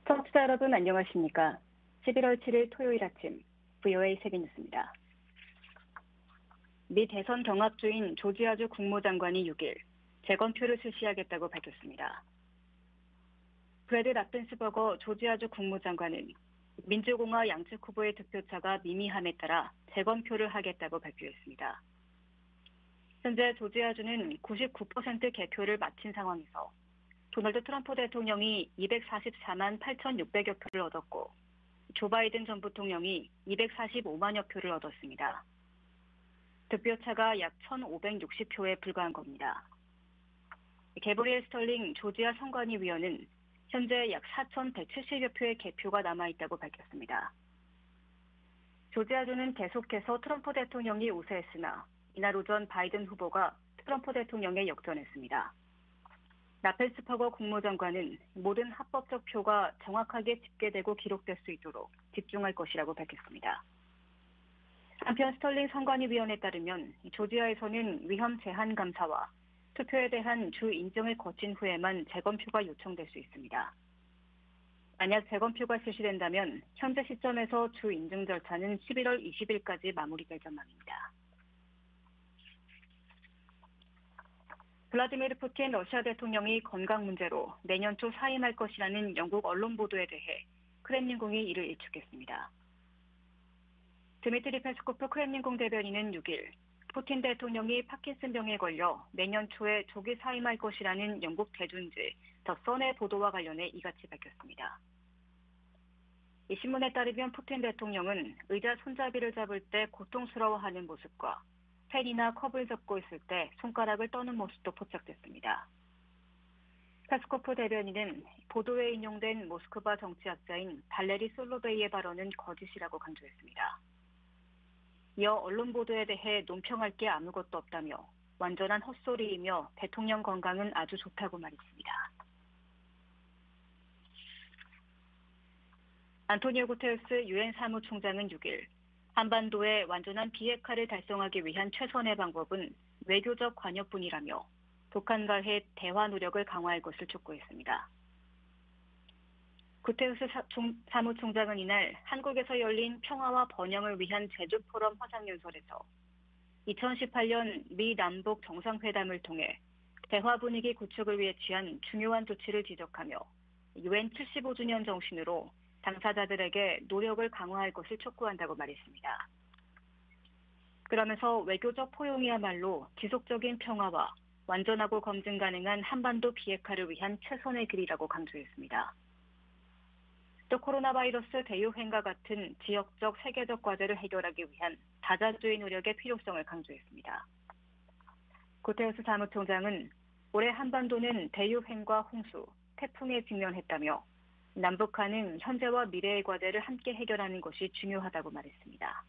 청취자 여러분 안녕하십니까? 11월 7일 토요일 아침 VOA 세계뉴스입니다. 미 대선 경합 중인 조지아주 국무장관이 6일 재검표를 실시하겠다고 밝혔습니다. 브래드 라펜스버거 조지아주 국무장관은 민주공화 양측 후보의 득표차가 미미함에 따라 재검표를 하겠다고 발표했습니다. 현재 조지아주는 99% 개표를 마친 상황에서 도널드 트럼프 대통령이 244만 8,600여 표를 얻었고 조 바이든 전 부통령이 245만여 표를 얻었습니다. 득표차가 약 1,560표에 불과한 겁니다. 개브리엘 스털링 조지아 선관위 위원은 현재 약 4,170여 표의 개표가 남아있다고 밝혔습니다. 조지아주는 계속해서 트럼프 대통령이 우세했으나 이날 오전 바이든 후보가 트럼프 대통령에 역전했습니다. 라펜스버거 국무장관은 모든 합법적 표가 정확하게 집계되고 기록될 수 있도록 집중할 것이라고 밝혔습니다. 한편 스털링 선관위위원에 따르면 조지아에서는 위험 제한 감사와 투표에 대한 주 인정을 거친 후에만 재검표가 요청될 수 있습니다. 만약 재검표가 실시된다면 현재 시점에서 주 인증 절차는 11월 20일까지 마무리될 전망입니다. 블라디미르 푸틴 러시아 대통령이 건강 문제로 내년 초 사임할 것이라는 영국 언론 보도에 대해 크렘린궁이 이를 일축했습니다. 드미트리 페스코프 크렘린궁 대변인은 6일 푸틴 대통령이 파킨슨병에 걸려 내년 초에 조기 사임할 것이라는 영국 대중지 더 선의 보도와 관련해 이같이 밝혔습니다. 이 신문에 따르면 푸틴 대통령은 의자 손잡이를 잡을 때 고통스러워하는 모습과 펜이나 컵을 잡고 있을 때 손가락을 떠는 모습도 포착됐습니다. 페스코프 대변인은 보도에 인용된 모스크바 정치학자인 발레리 솔로베이의 발언은 거짓이라고 강조했습니다. 이어 언론 보도에 대해 논평할 게 아무것도 없다며 완전한 헛소리이며 대통령 건강은 아주 좋다고 말했습니다. 안토니오 구테르스 유엔 사무총장은 6일 한반도의 완전한 비핵화를 달성하기 위한 최선의 방법은 외교적 관여뿐이라며 북한과의 대화 노력을 강화할 것을 촉구했습니다. 구테르스 사무총장은 이날 한국에서 열린 평화와 번영을 위한 제주 포럼 화상연설에서 2018년 미 남북 정상회담을 통해 대화 분위기 구축을 위해 취한 중요한 조치를 지적하며 유엔 75주년 정신으로 당사자들에게 노력을 강화할 것을 촉구한다고 말했습니다. 그러면서 외교적 포용이야말로 지속적인 평화와 완전하고 검증 가능한 한반도 비핵화를 위한 최선의 길이라고 강조했습니다. 또 코로나 바이러스 대유행과 같은 지역적 세계적 과제를 해결하기 위한 다자주의 노력의 필요성을 강조했습니다. 구테르스 사무총장은 올해 한반도는 대유행과 홍수, 태풍에 직면했다며 남북한은 현재와 미래의 과제를 함께 해결하는 것이 중요하다고 말했습니다.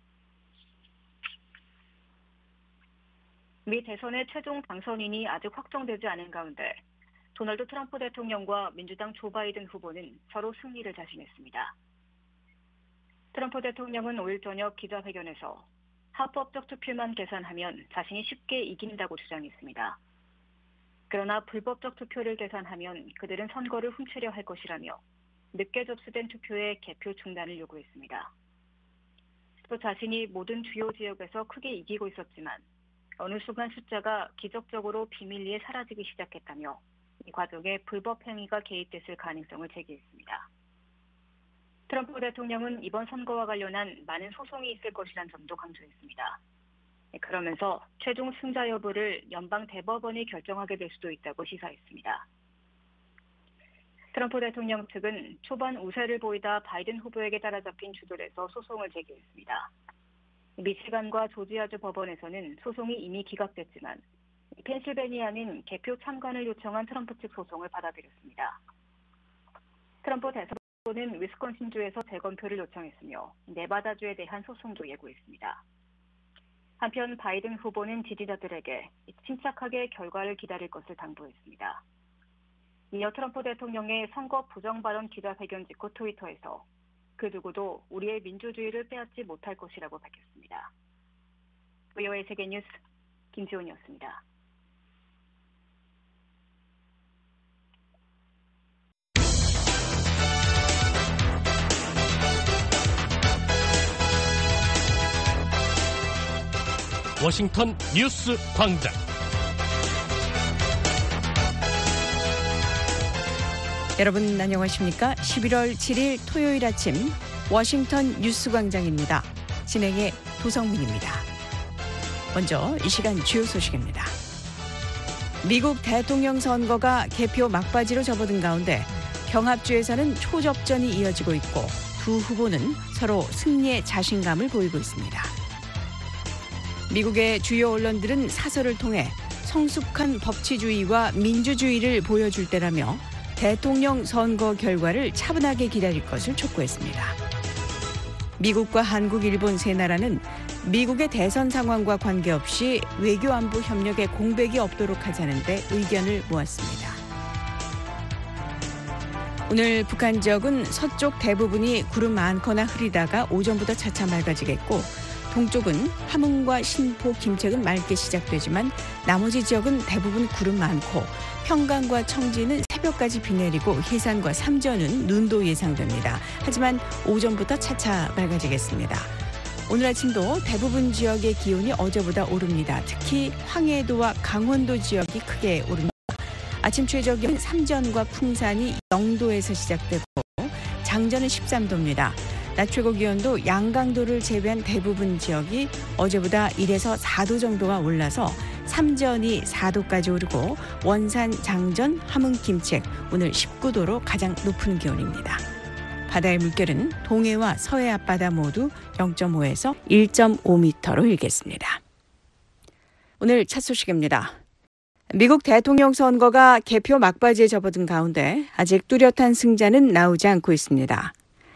미 대선의 최종 당선인이 아직 확정되지 않은 가운데 도널드 트럼프 대통령과 민주당 조 바이든 후보는 서로 승리를 자신했습니다. 트럼프 대통령은 5일 저녁 기자회견에서 합법적 투표만 계산하면 자신이 쉽게 이긴다고 주장했습니다. 그러나 불법적 투표를 계산하면 그들은 선거를 훔치려 할 것이라며 늦게 접수된 투표의 개표 중단을 요구했습니다. 또 자신이 모든 주요 지역에서 크게 이기고 있었지만 어느 순간 숫자가 기적적으로 비밀리에 사라지기 시작했다며 이 과정에 불법 행위가 개입됐을 가능성을 제기했습니다. 트럼프 대통령은 이번 선거와 관련한 많은 소송이 있을 것이라는 점도 강조했습니다. 그러면서 최종 승자 여부를 연방 대법원이 결정하게 될 수도 있다고 시사했습니다. 트럼프 대통령 측은 초반 우세를 보이다 바이든 후보에게 따라잡힌 주들에서 소송을 제기했습니다. 미시간과 조지아주 법원에서는 소송이 이미 기각됐지만 펜실베니아는 개표 참관을 요청한 트럼프 측 소송을 받아들였습니다. 트럼프 대선은 위스콘신주에서 재검표를 요청했으며 네바다주에 대한 소송도 예고했습니다. 한편 바이든 후보는 지지자들에게 침착하게 결과를 기다릴 것을 당부했습니다. 이어 트럼프 대통령의 선거 부정 발언 기자회견 직후 트위터에서 그 누구도 우리의 민주주의를 빼앗지 못할 것이라고 밝혔습니다. VOA 세계뉴스 김지훈이었습니다. 워싱턴 뉴스 광장. 여러분 안녕하십니까? 11월 7일 토요일 아침 워싱턴 뉴스 광장입니다. 진행의 도성민입니다. 먼저 이 시간 주요 소식입니다. 미국 대통령 선거가 개표 막바지로 접어든 가운데 경합주에서는 초접전이 이어지고 있고 두 후보는 서로 승리에 자신감을 보이고 있습니다. 미국의 주요 언론들은 사설을 통해 성숙한 법치주의와 민주주의를 보여줄 때라며 대통령 선거 결과를 차분하게 기다릴 것을 촉구했습니다. 미국과 한국, 일본 세 나라는 미국의 대선 상황과 관계없이 외교안보 협력에 공백이 없도록 하자는 데 의견을 모았습니다. 오늘 북한 지역은 서쪽 대부분이 구름 많거나 흐리다가 오전부터 차차 맑아지겠고 동쪽은 함흥과 신포, 김책은 맑게 시작되지만 나머지 지역은 대부분 구름 많고 평강과 청지는 새벽까지 비 내리고 해산과 삼전은 눈도 예상됩니다. 하지만 오전부터 차차 맑아지겠습니다. 오늘 아침도 대부분 지역의 기온이 어제보다 오릅니다. 특히 황해도와 강원도 지역이 크게 오릅니다. 아침 최저 기온 삼전과 풍산이 0도에서 시작되고 장전은 13도입니다. 낮 최고 기온도 양강도를 제외한 대부분 지역이 어제보다 1에서 4도 정도가 올라서 삼전이 4도까지 오르고 원산, 장전, 함흥, 김책 오늘 19도로 가장 높은 기온입니다. 바다의 물결은 동해와 서해 앞바다 모두 0.5에서 1.5m로 일겠습니다. 오늘 첫 소식입니다. 미국 대통령 선거가 개표 막바지에 접어든 가운데 아직 뚜렷한 승자는 나오지 않고 있습니다.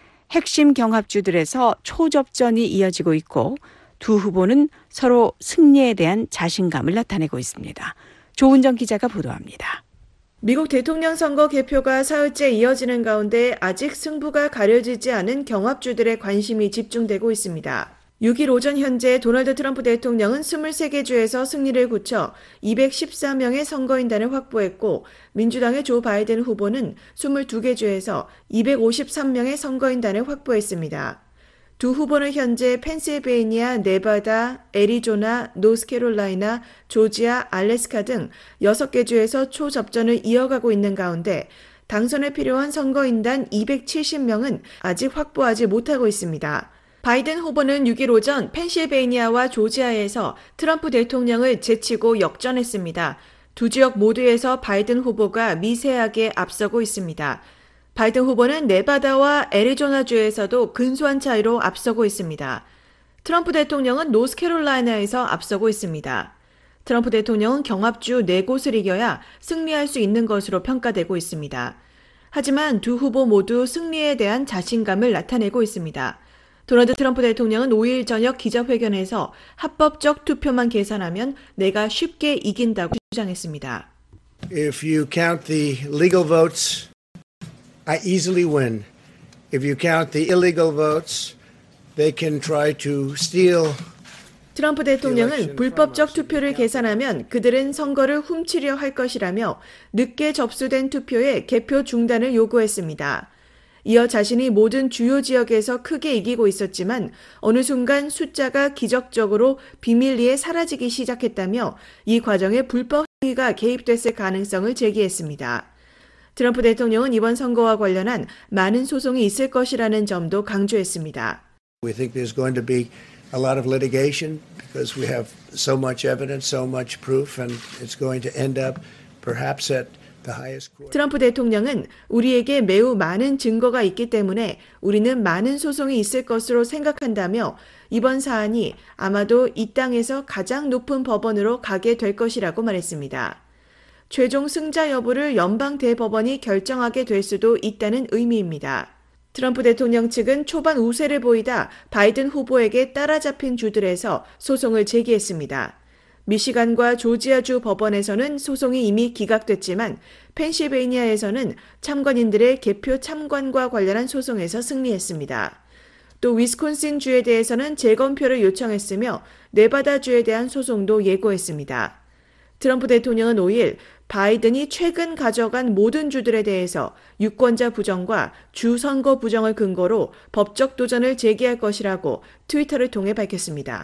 핵심 경합주들에서 초접전이 이어지고 있고 두 후보는 서로 승리에 대한 자신감을 나타내고 있습니다. 조은정 기자가 보도합니다. 미국 대통령 선거 개표가 사흘째 이어지는 가운데 아직 승부가 가려지지 않은 경합주들의 관심이 집중되고 있습니다. 6일 오전 현재 도널드 트럼프 대통령은 23개 주에서 승리를 거쳐 214명의 선거인단을 확보했고 민주당의 조 바이든 후보는 22개 주에서 253명의 선거인단을 확보했습니다. 두 후보는 현재 펜실베이니아, 네바다, 애리조나, 노스캐롤라이나, 조지아, 알래스카 등 6개 주에서 초접전을 이어가고 있는 가운데 당선에 필요한 선거인단 270명은 아직 확보하지 못하고 있습니다. 바이든 후보는 6일 오전 펜실베이니아와 조지아에서 트럼프 대통령을 제치고 역전했습니다. 두 지역 모두에서 바이든 후보가 미세하게 앞서고 있습니다. 바이든 후보는 네바다와 애리조나주에서도 근소한 차이로 앞서고 있습니다. 트럼프 대통령은 노스캐롤라이나에서 앞서고 있습니다. 트럼프 대통령은 경합주 4곳을 이겨야 승리할 수 있는 것으로 평가되고 있습니다. 하지만 두 후보 모두 승리에 대한 자신감을 나타내고 있습니다. 도널드 트럼프 대통령은 5일 저녁 기자회견에서 합법적 투표만 계산하면 내가 쉽게 이긴다고 주장했습니다. If you count the legal votes, I easily win. If you count the illegal votes, they can try to steal. 트럼프 대통령은 불법적 투표를 계산하면 그들은 선거를 훔치려 할 것이라며 늦게 접수된 투표의 개표 중단을 요구했습니다. 이어 자신이 모든 주요 지역에서 크게 이기고 있었지만 어느 순간 숫자가 기적적으로 비밀리에 사라지기 시작했다며 이 과정에 불법 행위가 개입됐을 가능성을 제기했습니다. 트럼프 대통령은 이번 선거와 관련한 많은 소송이 있을 것이라는 점도 강조했습니다. We think there's going to be a lot of litigation because we have so much evidence, so much proof, and it's going to end up perhaps at 트럼프 대통령은 우리에게 매우 많은 증거가 있기 때문에 우리는 많은 소송이 있을 것으로 생각한다며 이번 사안이 아마도 이 땅에서 가장 높은 법원으로 가게 될 것이라고 말했습니다. 최종 승자 여부를 연방 대법원이 결정하게 될 수도 있다는 의미입니다. 트럼프 대통령 측은 초반 우세를 보이다 바이든 후보에게 따라잡힌 주들에서 소송을 제기했습니다. 미시간과 조지아주 법원에서는 소송이 이미 기각됐지만 펜실베이니아에서는 참관인들의 개표 참관과 관련한 소송에서 승리했습니다. 또 위스콘신주에 대해서는 재검표를 요청했으며 네바다주에 대한 소송도 예고했습니다. 트럼프 대통령은 5일 바이든이 최근 가져간 모든 주들에 대해서 유권자 부정과 주 선거 부정을 근거로 법적 도전을 제기할 것이라고 트위터를 통해 밝혔습니다.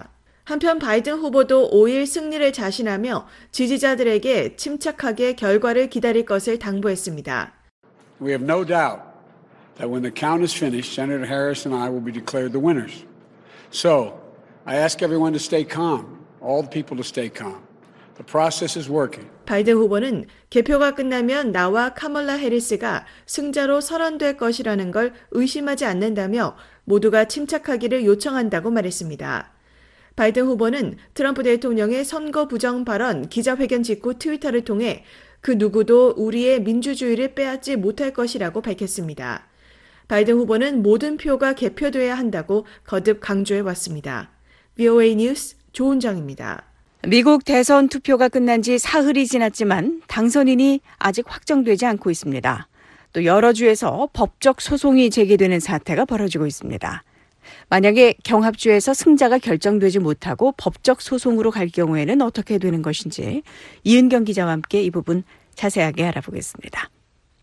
한편 바이든 후보도 5일 승리를 자신하며 지지자들에게 침착하게 결과를 기다릴 것을 당부했습니다. We have no doubt that when the count is finished, Senator Harris and I will be declared the winners. So, I ask everyone to stay calm, all the people to stay calm. The process is working. 바이든 후보는 개표가 끝나면 나와 카멀라 해리스가 승자로 선언될 것이라는 걸 의심하지 않는다며 모두가 침착하기를 요청한다고 말했습니다. 바이든 후보는 트럼프 대통령의 선거 부정 발언 기자회견 직후 트위터를 통해 그 누구도 우리의 민주주의를 빼앗지 못할 것이라고 밝혔습니다. 바이든 후보는 모든 표가 개표돼야 한다고 거듭 강조해 왔습니다. VOA 뉴스 조은정입니다. 미국 대선 투표가 끝난 지 사흘이 지났지만 당선인이 아직 확정되지 않고 있습니다. 또 여러 주에서 법적 소송이 제기되는 사태가 벌어지고 있습니다. 만약에 경합주에서 승자가 결정되지 못하고 법적 소송으로 갈 경우에는 어떻게 되는 것인지 이은경 기자와 함께 이 부분 자세하게 알아보겠습니다.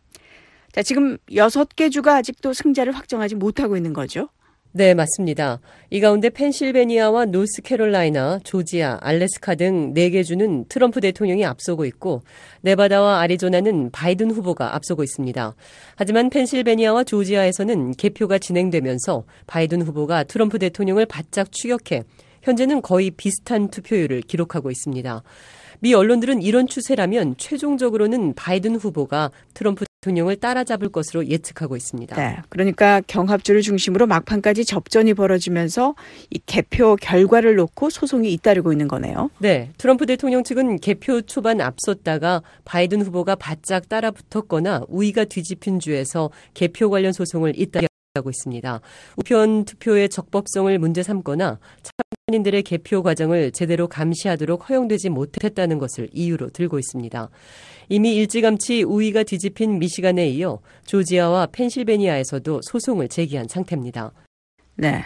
자, 지금 6개 주가 아직도 승자를 확정하지 못하고 있는 거죠? 네, 맞습니다. 이 가운데 펜실베니아와 노스캐롤라이나, 조지아, 알래스카 등 4개 주는 트럼프 대통령이 앞서고 있고 네바다와 아리조나는 바이든 후보가 앞서고 있습니다. 하지만 펜실베니아와 조지아에서는 개표가 진행되면서 바이든 후보가 트럼프 대통령을 바짝 추격해 현재는 거의 비슷한 투표율을 기록하고 있습니다. 미 언론들은 이런 추세라면 최종적으로는 바이든 후보가 트럼프 대통령을 따라잡을 것으로 예측하고 있습니다. 네, 그러니까 경합주를 중심으로 막판까지 접전이 벌어지면서 이 개표 결과를 놓고 소송이 잇따르고 있는 거네요. 네, 트럼프 대통령 측은 개표 초반 앞섰다가 바이든 후보가 바짝 따라붙었거나 우위가 뒤집힌 주에서 개표 관련 소송을 잇따르고 있습니다. 우편 투표의 적법성을 문제 삼거나 참관인들의 개표 과정을 제대로 감시하도록 허용되지 못했다는 것을 이유로 들고 있습니다. 이미 일찌감치 우위가 뒤집힌 미시간에 이어 조지아와 펜실베니아에서도 소송을 제기한 상태입니다. 네.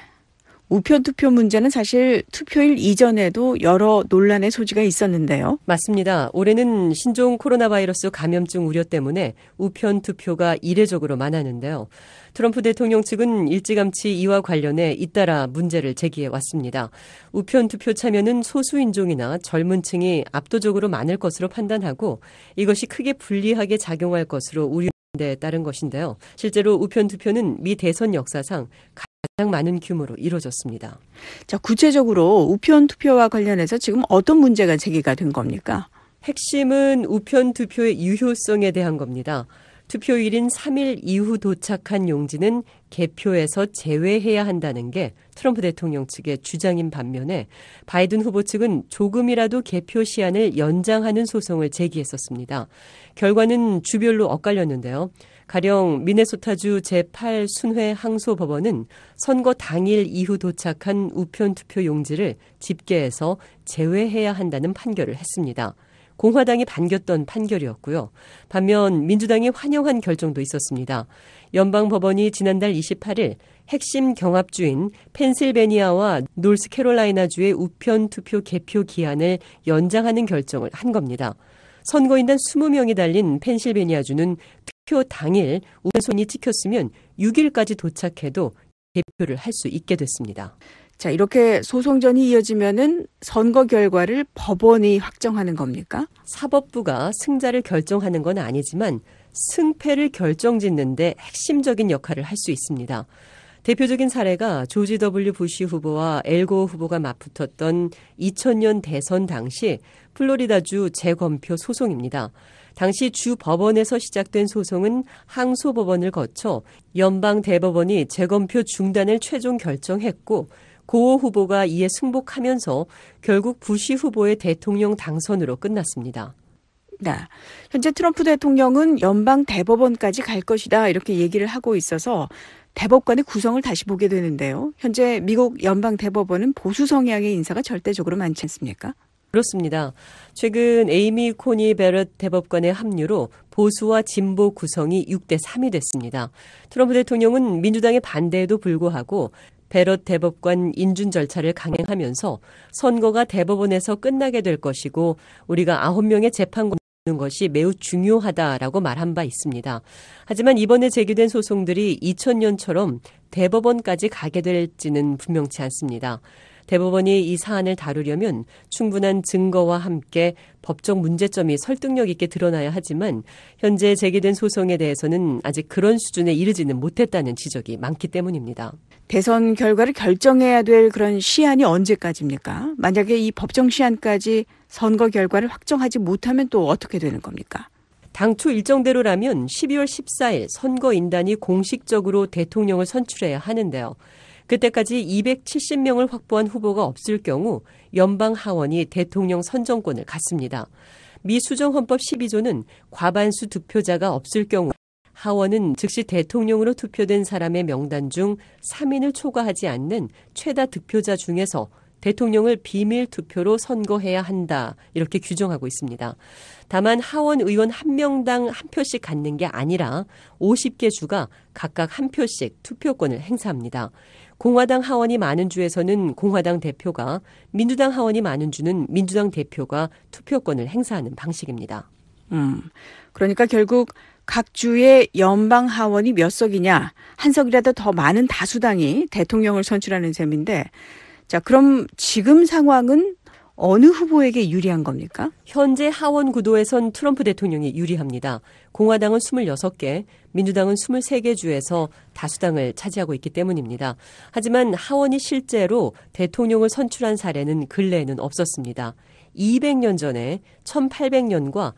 우편 투표 문제는 사실 투표일 이전에도 여러 논란의 소지가 있었는데요. 맞습니다. 올해는 신종 코로나 바이러스 감염증 우려 때문에 우편 투표가 이례적으로 많았는데요. 트럼프 대통령 측은 일찌감치 이와 관련해 잇따라 문제를 제기해 왔습니다. 우편 투표 참여는 소수인종이나 젊은 층이 압도적으로 많을 것으로 판단하고 이것이 크게 불리하게 작용할 것으로 우려에 따른 것인데요. 실제로 우편 투표는 미 대선 역사상 가장 많은 규모로 이루어졌습니다. 자, 구체적으로 우편 투표와 관련해서 지금 어떤 문제가 제기가 된 겁니까? 핵심은 우편 투표의 유효성에 대한 겁니다. 투표일인 3일 이후 도착한 용지는 개표에서 제외해야 한다는 게 트럼프 대통령 측의 주장인 반면에 바이든 후보 측은 조금이라도 개표 시한을 연장하는 소송을 제기했었습니다. 결과는 주별로 엇갈렸는데요. 가령 미네소타주 제8순회 항소법원은 선거 당일 이후 도착한 우편 투표 용지를 집계해서 제외해야 한다는 판결을 했습니다. 공화당이 반겼던 판결이었고요. 반면 민주당이 환영한 결정도 있었습니다. 연방법원이 지난달 28일 핵심 경합주인 펜실베니아와 노스캐롤라이나주의 우편 투표 개표 기한을 연장하는 결정을 한 겁니다. 선거인단 20명이 달린 펜실베니아주는 투표 당일 우편손이 찍혔으면 6일까지 도착해도 개표를 할 수 있게 됐습니다. 자, 이렇게 소송전이 이어지면은 선거 결과를 법원이 확정하는 겁니까? 사법부가 승자를 결정하는 건 아니지만 승패를 결정짓는데 핵심적인 역할을 할 수 있습니다. 대표적인 사례가 조지 W. 부시 후보와 엘고어 후보가 맞붙었던 2000년 대선 당시 플로리다주 재검표 소송입니다. 당시 주 법원에서 시작된 소송은 항소법원을 거쳐 연방 대법원이 재검표 중단을 최종 결정했고 고 후보가 이에 승복하면서 결국 부시 후보의 대통령 당선으로 끝났습니다. 네. 현재 트럼프 대통령은 연방 대법원까지 갈 것이다 이렇게 얘기를 하고 있어서 대법관의 구성을 다시 보게 되는데요. 현재 미국 연방 대법원은 보수 성향의 인사가 절대적으로 많지 않습니까? 그렇습니다. 최근 에이미 코니 베럿 대법관의 합류로 보수와 진보 구성이 6대3이 됐습니다. 트럼프 대통령은 민주당의 반대에도 불구하고 베럿 대법관 인준 절차를 강행하면서 선거가 대법원에서 끝나게 될 것이고 우리가 9명의 재판관을 두는 것이 매우 중요하다라고 말한 바 있습니다. 하지만 이번에 제기된 소송들이 2000년처럼 대법원까지 가게 될지는 분명치 않습니다. 대법원이 이 사안을 다루려면 충분한 증거와 함께 법적 문제점이 설득력 있게 드러나야 하지만 현재 제기된 소송에 대해서는 아직 그런 수준에 이르지는 못했다는 지적이 많기 때문입니다. 대선 결과를 결정해야 될 그런 시한이 언제까지입니까? 만약에 이 법정 시한까지 선거 결과를 확정하지 못하면 또 어떻게 되는 겁니까? 당초 일정대로라면 12월 14일 선거인단이 공식적으로 대통령을 선출해야 하는데요. 그때까지 270명을 확보한 후보가 없을 경우 연방 하원이 대통령 선정권을 갖습니다. 미 수정헌법 12조는 과반수 득표자가 없을 경우 하원은 즉시 대통령으로 투표된 사람의 명단 중 3인을 초과하지 않는 최다 득표자 중에서 대통령을 비밀 투표로 선거해야 한다. 이렇게 규정하고 있습니다. 다만 하원 의원 1명당 한 표씩 갖는 게 아니라 50개 주가 각각 한 표씩 투표권을 행사합니다. 공화당 하원이 많은 주에서는 공화당 대표가, 민주당 하원이 많은 주는 민주당 대표가 투표권을 행사하는 방식입니다. 그러니까 결국 각 주의 연방 하원이 몇 석이냐, 한 석이라도 더 많은 다수당이 대통령을 선출하는 셈인데, 자, 그럼 지금 상황은 어느 후보에게 유리한 겁니까? 현재 하원 구도에선 트럼프 대통령이 유리합니다. 공화당은 26개, 민주당은 23개 주에서 다수당을 차지하고 있기 때문입니다. 하지만 하원이 실제로 대통령을 선출한 사례는 근래에는 없었습니다. 200년 전에 1800년과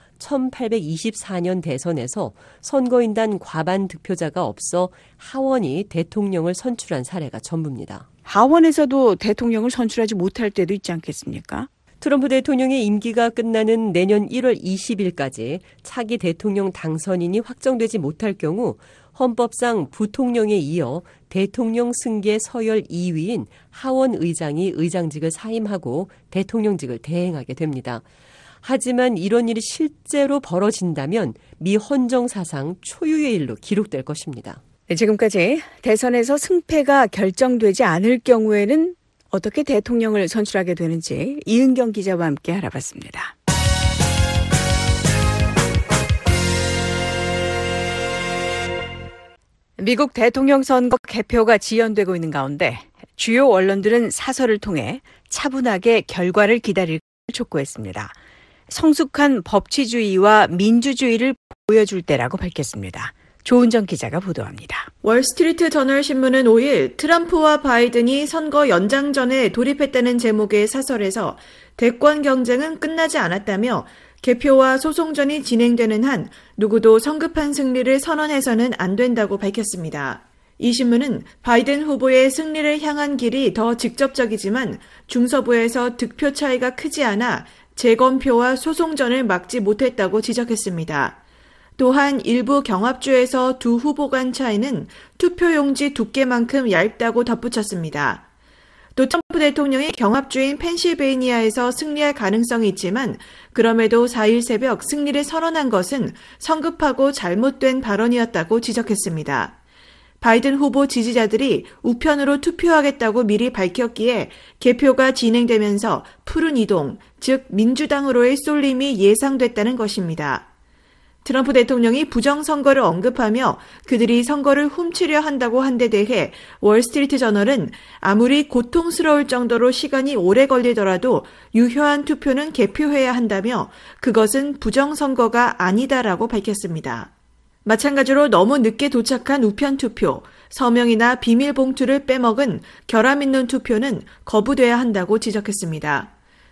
1824년 대선에서 선거인단 과반 득표자가 없어 하원이 대통령을 선출한 사례가 전부입니다. 하원에서도 대통령을 선출하지 못할 때도 있지 않겠습니까? 트럼프 대통령의 임기가 끝나는 내년 1월 20일까지 차기 대통령 당선인이 확정되지 못할 경우 헌법상 부통령에 이어 대통령 승계 서열 2위인 하원 의장이 의장직을 사임하고 대통령직을 대행하게 됩니다. 하지만 이런 일이 실제로 벌어진다면 미 헌정 사상 초유의 일로 기록될 것입니다. 네, 지금까지 대선에서 승패가 결정되지 않을 경우에는 어떻게 대통령을 선출하게 되는지 이은경 기자와 함께 알아봤습니다. 미국 대통령 선거 개표가 지연되고 있는 가운데 주요 언론들은 사설을 통해 차분하게 결과를 기다릴 것을 촉구했습니다. 성숙한 법치주의와 민주주의를 보여줄 때라고 밝혔습니다. 조은정 기자가 보도합니다. 월스트리트 저널 신문은 5일 트럼프와 바이든이 선거 연장전에 돌입했다는 제목의 사설에서 대권 경쟁은 끝나지 않았다며 개표와 소송전이 진행되는 한 누구도 성급한 승리를 선언해서는 안 된다고 밝혔습니다. 이 신문은 바이든 후보의 승리를 향한 길이 더 직접적이지만 중서부에서 득표 차이가 크지 않아 재검표와 소송전을 막지 못했다고 지적했습니다. 또한 일부 경합주에서 두 후보 간 차이는 투표용지 두께만큼 얇다고 덧붙였습니다. 또 트럼프 대통령이 경합주인 펜실베이니아에서 승리할 가능성이 있지만 그럼에도 4일 새벽 승리를 선언한 것은 성급하고 잘못된 발언이었다고 지적했습니다. 바이든 후보 지지자들이 우편으로 투표하겠다고 미리 밝혔기에 개표가 진행되면서 푸른 이동, 즉 민주당으로의 쏠림이 예상됐다는 것입니다. 트럼프 대통령이 부정선거를 언급하며 그들이 선거를 훔치려 한다고 한 데 대해 월스트리트 저널은 아무리 고통스러울 정도로 시간이 오래 걸리더라도 유효한 투표는 개표해야 한다며 그것은 부정선거가 아니다라고 밝혔습니다. 마찬가지로 너무 늦게 도착한 우편 투표, 서명이나 비밀 봉투를 빼먹은 결함 있는 투표는 거부돼야 한다고 지적했습니다.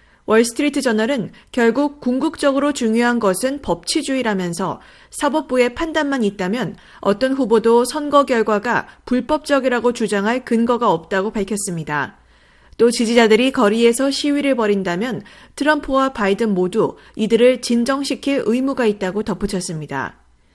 월스트리트 저널은 결국 궁극적으로 중요한 것은 법치주의라면서 사법부의 판단만 있다면 어떤 후보도 선거 결과가 불법적이라고 주장할 근거가 없다고 밝혔습니다. 또 지지자들이 거리에서 시위를 벌인다면 트럼프와 바이든 모두 이들을 진정시킬 의무가 있다고 덧붙였습니다.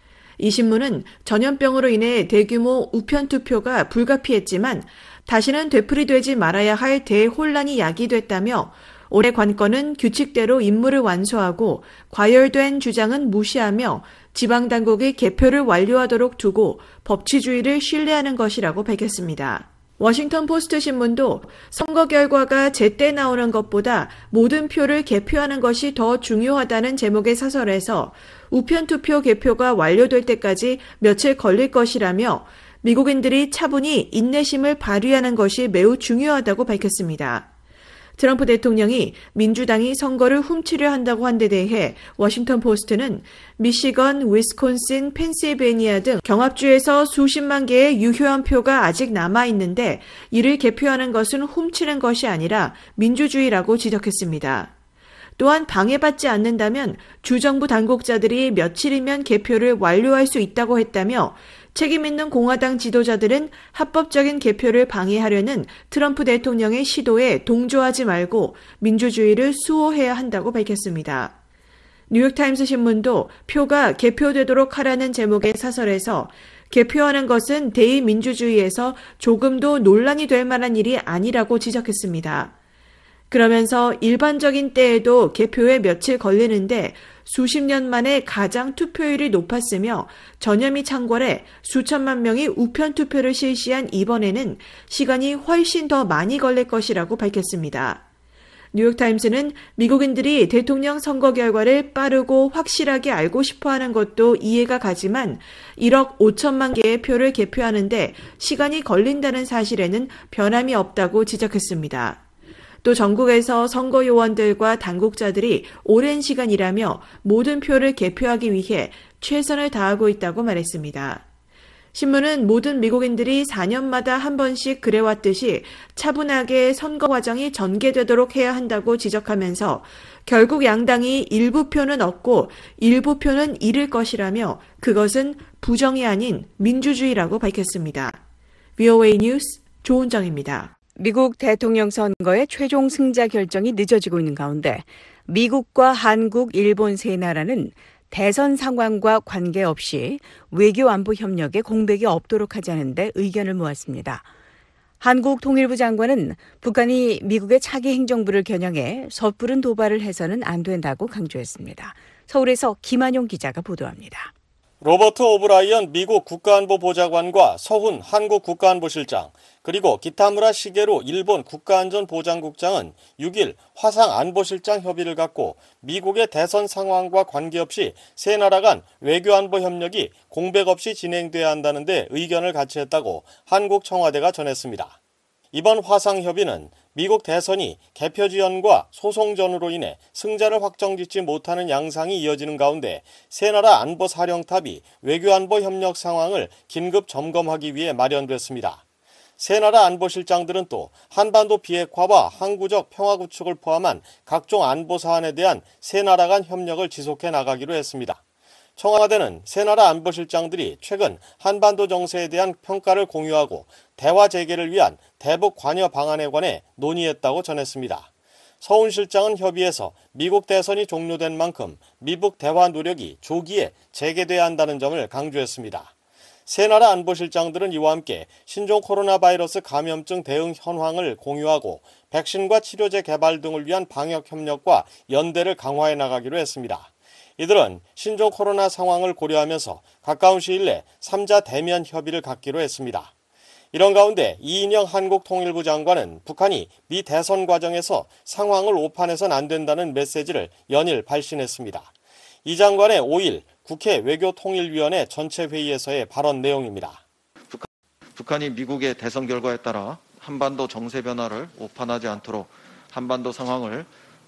이 신문은 전염병으로 인해 대규모 우편 투표가 불가피했지만 다시는 되풀이되지 말아야 할 대혼란이 야기됐다며 올해 관건은 규칙대로 임무를 완수하고 과열된 주장은 무시하며 지방당국이 개표를 완료하도록 두고 법치주의를 신뢰하는 것이라고 밝혔습니다. 워싱턴 포스트 신문도 선거 결과가 제때 나오는 것보다 모든 표를 개표하는 것이 더 중요하다는 제목의 사설에서 우편 투표 개표가 완료될 때까지 며칠 걸릴 것이라며 미국인들이 차분히 인내심을 발휘하는 것이 매우 중요하다고 밝혔습니다. 트럼프 대통령이 민주당이 선거를 훔치려 한다고 한 데 대해 워싱턴 포스트는 미시건, 위스콘신, 펜실베니아 등 경합주에서 수십만 개의 유효한 표가 아직 남아있는데 이를 개표하는 것은 훔치는 것이 아니라 민주주의라고 지적했습니다. 또한 방해받지 않는다면 주정부 당국자들이 며칠이면 개표를 완료할 수 있다고 했다며 책임 있는 공화당 지도자들은 합법적인 개표를 방해하려는 트럼프 대통령의 시도에 동조하지 말고 민주주의를 수호해야 한다고 밝혔습니다. 뉴욕타임스 신문도 표가 개표되도록 하라는 제목의 사설에서 개표하는 것은 대의민주주의에서 조금도 논란이 될 만한 일이 아니라고 지적했습니다. 그러면서 일반적인 때에도 개표에 며칠 걸리는데 수십 년 만에 가장 투표율이 높았으며 전염이 창궐해 수천만 명이 우편 투표를 실시한 이번에는 시간이 훨씬 더 많이 걸릴 것이라고 밝혔습니다. 뉴욕타임스는 미국인들이 대통령 선거 결과를 빠르고 확실하게 알고 싶어하는 것도 이해가 가지만 1억 5천만 개의 표를 개표하는데 시간이 걸린다는 사실에는 변함이 없다고 지적했습니다. 또 전국에서 선거 요원들과 당국자들이 오랜 시간 일하며 모든 표를 개표하기 위해 최선을 다하고 있다고 말했습니다. 신문은 모든 미국인들이 4년마다 한 번씩 그래왔듯이 차분하게 선거 과정이 전개되도록 해야 한다고 지적하면서 결국 양당이 일부 표는 얻고 일부 표는 잃을 것이라며 그것은 부정이 아닌 민주주의라고 밝혔습니다. VOA 뉴스 조은정입니다. 미국 대통령 선거의 최종 승자 결정이 늦어지고 있는 가운데 미국과 한국, 일본 세 나라는 대선 상황과 관계없이 외교 안보 협력에 공백이 없도록 하자는 데 의견을 모았습니다. 한국 통일부 장관은 북한이 미국의 차기 행정부를 겨냥해 섣부른 도발을 해서는 안 된다고 강조했습니다. 서울에서 김한용 기자가 보도합니다. 로버트 오브라이언 미국 국가안보보좌관과 서훈 한국 국가안보실장, 그리고 기타무라 시게루 일본 국가안전보장국장은 6일 화상안보실장 협의를 갖고 미국의 대선 상황과 관계없이 세 나라 간 외교안보 협력이 공백 없이 진행돼야 한다는 데 의견을 같이 했다고 한국 청와대가 전했습니다. 이번 화상협의는 미국 대선이 개표 지연과 소송전으로 인해 승자를 확정짓지 못하는 양상이 이어지는 가운데 세 나라 안보사령탑이 외교안보 협력 상황을 긴급 점검하기 위해 마련됐습니다. 세 나라 안보실장들은 또 한반도 비핵화와 항구적 평화 구축을 포함한 각종 안보 사안에 대한 세 나라 간 협력을 지속해 나가기로 했습니다. 청와대는 세 나라 안보실장들이 최근 한반도 정세에 대한 평가를 공유하고 대화 재개를 위한 대북 관여 방안에 관해 논의했다고 전했습니다. 서훈 실장은 협의에서 미국 대선이 종료된 만큼 미북 대화 노력이 조기에 재개돼야 한다는 점을 강조했습니다. 세 나라 안보실장들은 이와 함께 신종 코로나 바이러스 감염증 대응 현황을 공유하고 백신과 치료제 개발 등을 위한 방역 협력과 연대를 강화해 나가기로 했습니다. 이들은 신종 코로나 상황을 고려하면서 가까운 시일 내 3자 대면 협의를 갖기로 했습니다. 이런 가운데 이인영 한국 통일부 장관은 북한이 미 대선 과정에서 상황을 오판해선 안 된다는 메시지를 연일 발신했습니다. 이 장관의 5일 국회 외교통일위원회 전체 회의에서의 발언 내용입니다. 북한이 미국의 대선 결과에 따라 한반도 정세 변화를 오판하지 않도록 한반도 상황을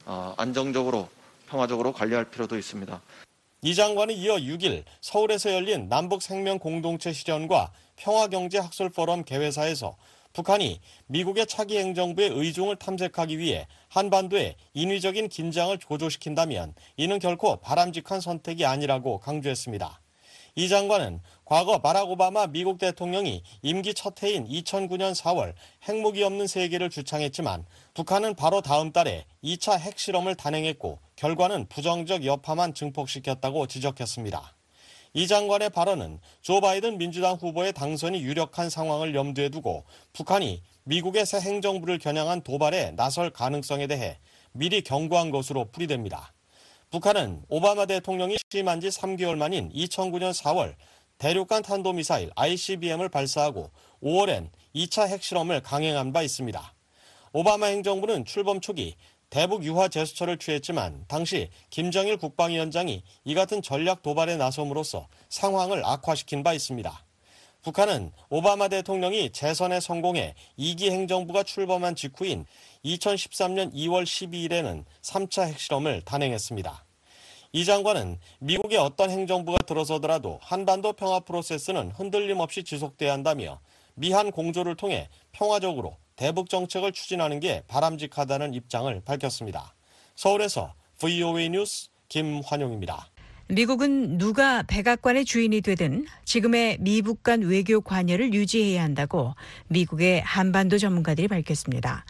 안정적으로 평화적으로 관리할 필요도 있습니다. 이 장관은 이어 6일 서울에서 열린 남북생명공동체 실현과 평화경제학술포럼 개회사에서 북한이 미국의 차기 행정부의 의중을 탐색하기 위해 한반도에 인위적인 긴장을 조조시킨다면 이는 결코 바람직한 선택이 아니라고 강조했습니다. 이 장관은 과거 바락 오바마 미국 대통령이 임기 첫 해인 2009년 4월 핵무기 없는 세계를 주창했지만 북한은 바로 다음 달에 2차 핵실험을 단행했고 결과는 부정적 여파만 증폭시켰다고 지적했습니다. 이 장관의 발언은 조 바이든 민주당 후보의 당선이 유력한 상황을 염두에 두고 북한이 미국의 새 행정부를 겨냥한 도발에 나설 가능성에 대해 미리 경고한 것으로 풀이됩니다. 북한은 오바마 대통령이 취임한 지 3개월 만인 2009년 4월 대륙간 탄도미사일 ICBM을 발사하고 5월엔 2차 핵실험을 강행한 바 있습니다. 오바마 행정부는 출범 초기 대북 유화 제스처를 취했지만 당시 김정일 국방위원장이 이 같은 전략 도발에 나섬으로써 상황을 악화시킨 바 있습니다. 북한은 오바마 대통령이 재선에 성공해 2기 행정부가 출범한 직후인 2013년 2월 12일에는 3차 핵실험을 단행했습니다. 이 장관은 미국의 어떤 행정부가 들어서더라도 한반도 평화 프로세스는 흔들림 없이 지속돼야 한다며 미한 공조를 통해 평화적으로 대북 정책을 추진하는 게 바람직하다는 입장을 밝혔습니다. 서울에서 VOA 뉴스 김환용입니다. 미국은 누가 백악관의 주인이 되든 지금의 미북 간 외교 관여를 유지해야 한다고 미국의 한반도 전문가들이 밝혔습니다.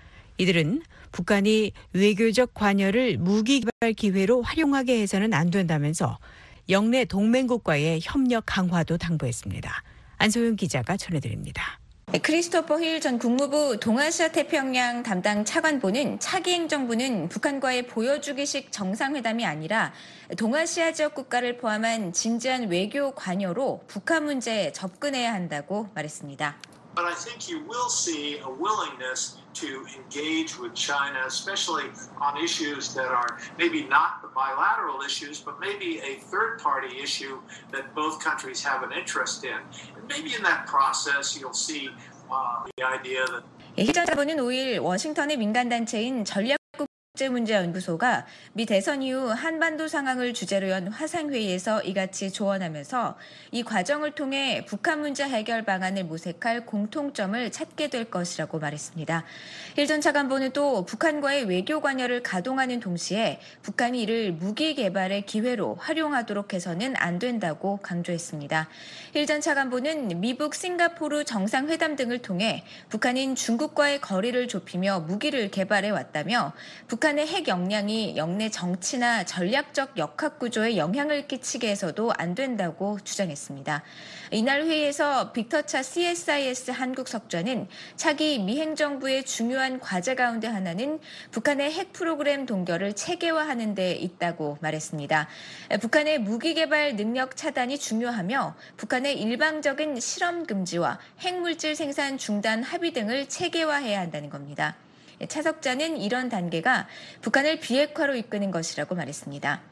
이들은 북한이 외교적 관여를 무기 개발 기회로 활용하게 해서는 안 된다면서 영내 동맹국과의 협력 강화도 당부했습니다. 안소영 기자가 전해드립니다. 크리스토퍼 힐 전 국무부 동아시아 태평양 담당 차관보는 차기 행정부는 북한과의 보여주기식 정상회담이 아니라 동아시아 지역 국가를 포함한 진지한 외교 관여로 북한 문제에 접근해야 한다고 말했습니다. But I think you will see a willingness to engage with China, especially on issues that are maybe not the bilateral issues, but maybe a third-party issue that both countries have an interest in. And maybe in that process, you'll see the idea that. 힐 전 차관은 5일 워싱턴의 민간단체인 전략국제문제연구소가 미 대선 이후 한반도 상황을 주제로 연 화상회의에서 이같이 조언하면서 이 과정을 통해 북한 문제 해결 방안을 모색할 공통점을 찾게 될 것이라고 말했습니다. 힐 전 차관보는 또 북한과의 외교 관여를 가동하는 동시에 북한이 이를 무기 개발의 기회로 활용하도록 해서는 안 된다고 강조했습니다. 힐 전 차관보는 미북 싱가포르 정상회담 등을 통해 북한인 중국과의 거리를 좁히며 무기를 개발해 왔다며 북한의 핵 역량이 영내 정치나 전략적 역학 구조에 영향을 끼치게 해서도 안 된다고 주장했습니다. 이날 회의에서 빅터 차 CSIS 한국 석좌는 차기 미 행정부의 중요한 과제 가운데 하나는 북한의 핵 프로그램 동결을 체계화하는 데 있다고 말했습니다. 북한의 무기 개발 능력 차단이 중요하며 북한의 일방적인 실험 금지와 핵물질 생산 중단 합의 등을 체계화해야 한다는 겁니다. 차 석자는 이런 단계가 북한을 비핵화로 이끄는 것이라고 말했습니다.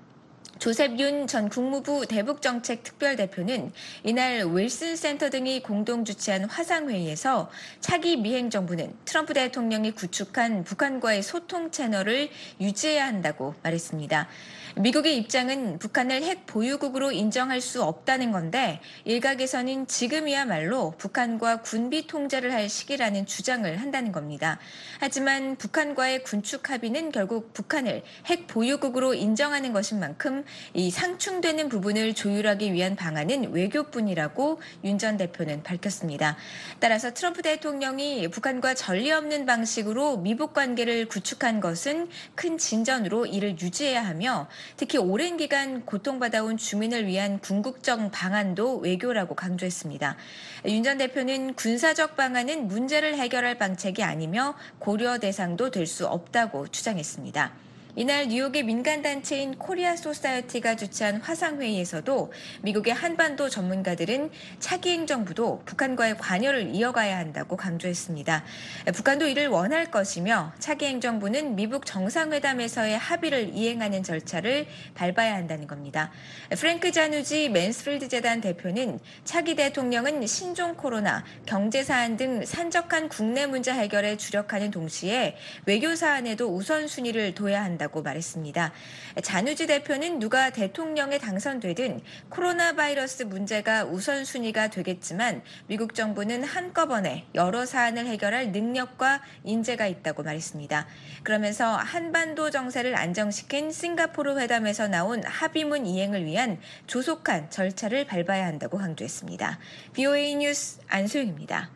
조셉 윤 전 국무부 대북정책 특별대표는 이날 윌슨 센터 등이 공동 주최한 화상회의에서 차기 미 행정부는 트럼프 대통령이 구축한 북한과의 소통 채널을 유지해야 한다고 말했습니다. 미국의 입장은 북한을 핵 보유국으로 인정할 수 없다는 건데 일각에서는 지금이야말로 북한과 군비 통제를 할 시기라는 주장을 한다는 겁니다. 하지만 북한과의 군축 합의는 결국 북한을 핵 보유국으로 인정하는 것인 만큼 이 상충되는 부분을 조율하기 위한 방안은 외교뿐이라고 윤 전 대표는 밝혔습니다. 따라서 트럼프 대통령이 북한과 전례 없는 방식으로 미북 관계를 구축한 것은 큰 진전으로 이를 유지해야 하며 특히 오랜 기간 고통받아온 주민을 위한 궁극적 방안도 외교라고 강조했습니다. 윤 전 대표는 군사적 방안은 문제를 해결할 방책이 아니며 고려 대상도 될 수 없다고 주장했습니다. 이날 뉴욕의 민간단체인 코리아 소사이어티가 주최한 화상회의에서도 미국의 한반도 전문가들은 차기 행정부도 북한과의 관여를 이어가야 한다고 강조했습니다. 북한도 이를 원할 것이며 차기 행정부는 미북 정상회담에서의 합의를 이행하는 절차를 밟아야 한다는 겁니다. 프랭크 자누지 맨스필드 재단 대표는 차기 대통령은 신종 코로나, 경제 사안 등 산적한 국내 문제 해결에 주력하는 동시에 외교 사안에도 우선순위를 둬야 한다고 말했습니다. 자누지 대표는 누가 대통령에 당선되든 코로나 바이러스 문제가 우선순위가 되겠지만 미국 정부는 한꺼번에 여러 사안을 해결할 능력과 인재가 있다고 말했습니다. 그러면서 한반도 정세를 안정시킨 싱가포르 회담에서 나온 합의문 이행을 위한 조속한 절차를 밟아야 한다고 강조했습니다. VOA 뉴스 안소영입니다.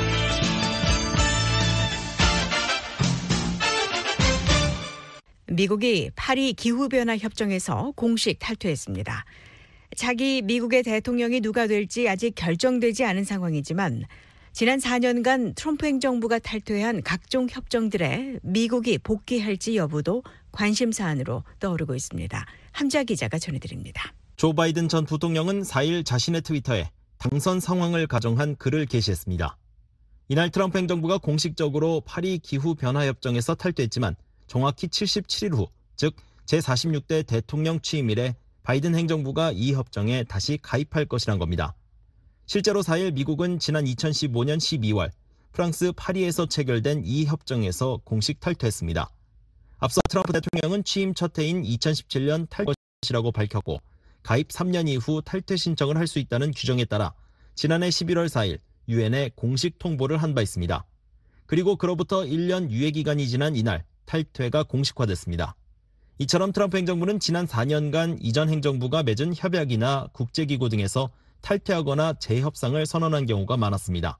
미국이 파리 기후변화 협정에서 공식 탈퇴했습니다. 차기 미국의 대통령이 누가 될지 아직 결정되지 않은 상황이지만 지난 4년간 트럼프 행정부가 탈퇴한 각종 협정들에 미국이 복귀할지 여부도 관심 사안으로 떠오르고 있습니다. 함자 기자가 전해드립니다. 조 바이든 전 부통령은 4일 자신의 트위터에 당선 상황을 가정한 글을 게시했습니다. 이날 트럼프 행정부가 공식적으로 파리 기후변화협정에서 탈퇴했지만 정확히 77일 후, 즉 제46대 대통령 취임일에 바이든 행정부가 이 협정에 다시 가입할 것이란 겁니다. 실제로 4일 미국은 지난 2015년 12월 프랑스 파리에서 체결된 이 협정에서 공식 탈퇴했습니다. 앞서 트럼프 대통령은 취임 첫 해인 2017년 탈퇴 것이라고 밝혔고 가입 3년 이후 탈퇴 신청을 할 수 있다는 규정에 따라 지난해 11월 4일 유엔에 공식 통보를 한 바 있습니다. 그리고 그로부터 1년 유예 기간이 지난 이날 탈퇴가 공식화됐습니다. 이처럼 트럼프 행정부는 지난 4년간 이전 행정부가 맺은 협약이나 국제기구 등에서 탈퇴하거나 재협상을 선언한 경우가 많았습니다.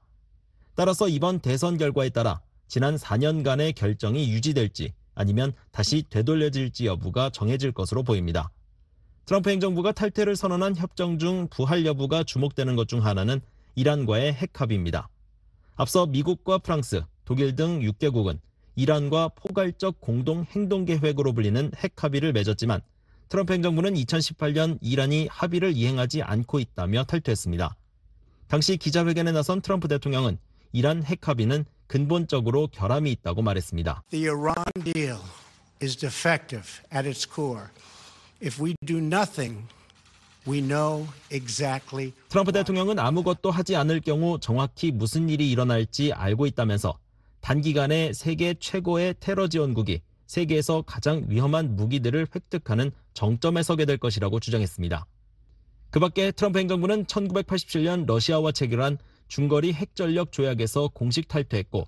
따라서 이번 대선 결과에 따라 지난 4년간의 결정이 유지될지 아니면 다시 되돌려질지 여부가 정해질 것으로 보입니다. 트럼프 행정부가 탈퇴를 선언한 협정 중 부활 여부가 주목되는 것 중 하나는 이란과의 핵 합의입니다. 앞서 미국과 프랑스, 독일 등 6개국은 이란과 포괄적 공동 행동 계획으로 불리는 핵 합의를 맺었지만 트럼프 행정부는 2018년 이란이 합의를 이행하지 않고 있다며 탈퇴했습니다. 당시 기자회견에 나선 트럼프 대통령은 이란 핵 합의는 근본적으로 결함이 있다고 말했습니다. The Iran deal is defective at its core. If we do nothing, we know exactly. 트럼프 대통령은 아무것도 하지 않을 경우 정확히 무슨 일이 일어날지 알고 있다면서 단기간에 세계 최고의 테러 지원국이 세계에서 가장 위험한 무기들을 획득하는 정점에 서게 될 것이라고 주장했습니다. 그 밖에 트럼프 행정부는 1987년 러시아와 체결한 중거리 핵전력 조약에서 공식 탈퇴했고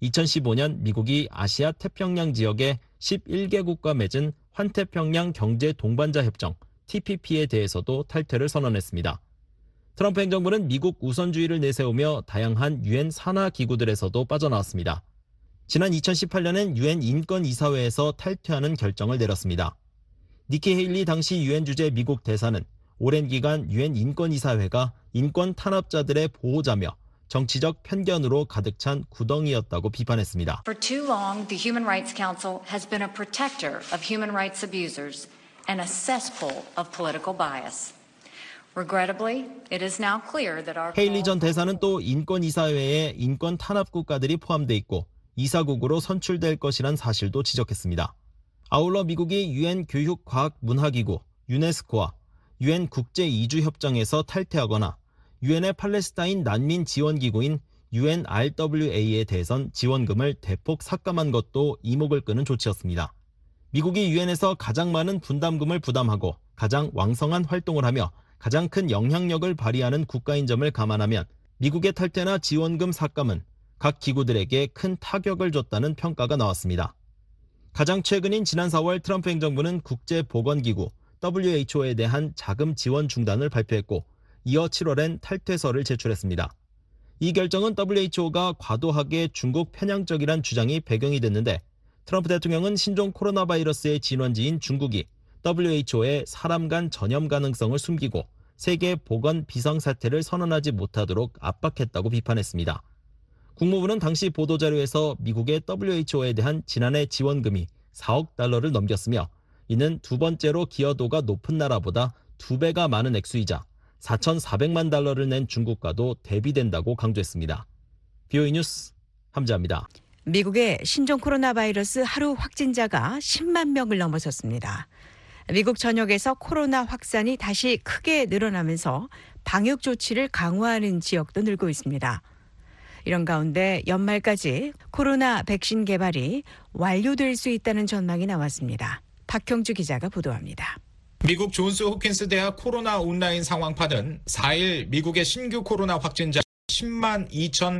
2015년 미국이 아시아 태평양 지역의 11개국과 맺은 환태평양 경제 동반자 협정 TPP에 대해서도 탈퇴를 선언했습니다. 트럼프 행정부는 미국 우선주의를 내세우며 다양한 유엔 산하 기구들에서도 빠져나왔습니다. 지난 2018년엔 유엔 인권이사회에서 탈퇴하는 결정을 내렸습니다. 니키 헤일리 당시 유엔 주재 미국 대사는 오랜 기간 유엔 인권이사회가 인권 탄압자들의 보호자며 정치적 편견으로 가득 찬 구덩이였다고 비판했습니다. For too long, the Human Rights Council has been a protector of human rights abusers and a cesspool of political bias. Regrettably, it is now clear that our 헤일리 전 대사는 또 인권이사회에 인권 탄압 국가들이 포함돼 있고 이사국으로 선출될 것이란 사실도 지적했습니다. 아울러 미국이 유엔 교육과학문화기구 유네스코와 유엔 국제이주협정에서 탈퇴하거나 유엔의 팔레스타인 난민 지원기구인 UNRWA에 대해선 지원금을 대폭 삭감한 것도 이목을 끄는 조치였습니다. 미국이 유엔에서 가장 많은 분담금을 부담하고 가장 왕성한 활동을 하며 가장 큰 영향력을 발휘하는 국가인 점을 감안하면 미국의 탈퇴나 지원금 삭감은 각 기구들에게 큰 타격을 줬다는 평가가 나왔습니다. 가장 최근인 지난 4월 트럼프 행정부는 국제보건기구 WHO에 대한 자금 지원 중단을 발표했고 이어 7월엔 탈퇴서를 제출했습니다. 이 결정은 WHO가 과도하게 중국 편향적이란 주장이 배경이 됐는데 트럼프 대통령은 신종 코로나 바이러스의 진원지인 중국이 WHO의 사람 간 전염 가능성을 숨기고 세계 보건 비상사태를 선언하지 못하도록 압박했다고 비판했습니다. 국무부는 당시 보도자료에서 미국의 WHO에 대한 지난해 지원금이 4억 달러를 넘겼으며 이는 두 번째로 기여도가 높은 나라보다 2배가 많은 액수이자 4,400만 달러를 낸 중국과도 대비된다고 강조했습니다. BOE 뉴스 함재합니다. 미국의 신종 코로나 바이러스 하루 확진자가 10만 명을 넘어섰습니다. 미국 전역에서 코로나 확산이 다시 크게 늘어나면서 방역 조치를 강화하는 지역도 늘고 있습니다. 이런 가운데 연말까지 코로나 백신 개발이 완료될 수 있다는 전망이 나왔습니다. 박형주 기자가 보도합니다. 미국 존스 홉킨스 대학 코로나 온라인 상황판은 4일 미국의 신규 코로나 확진자 10만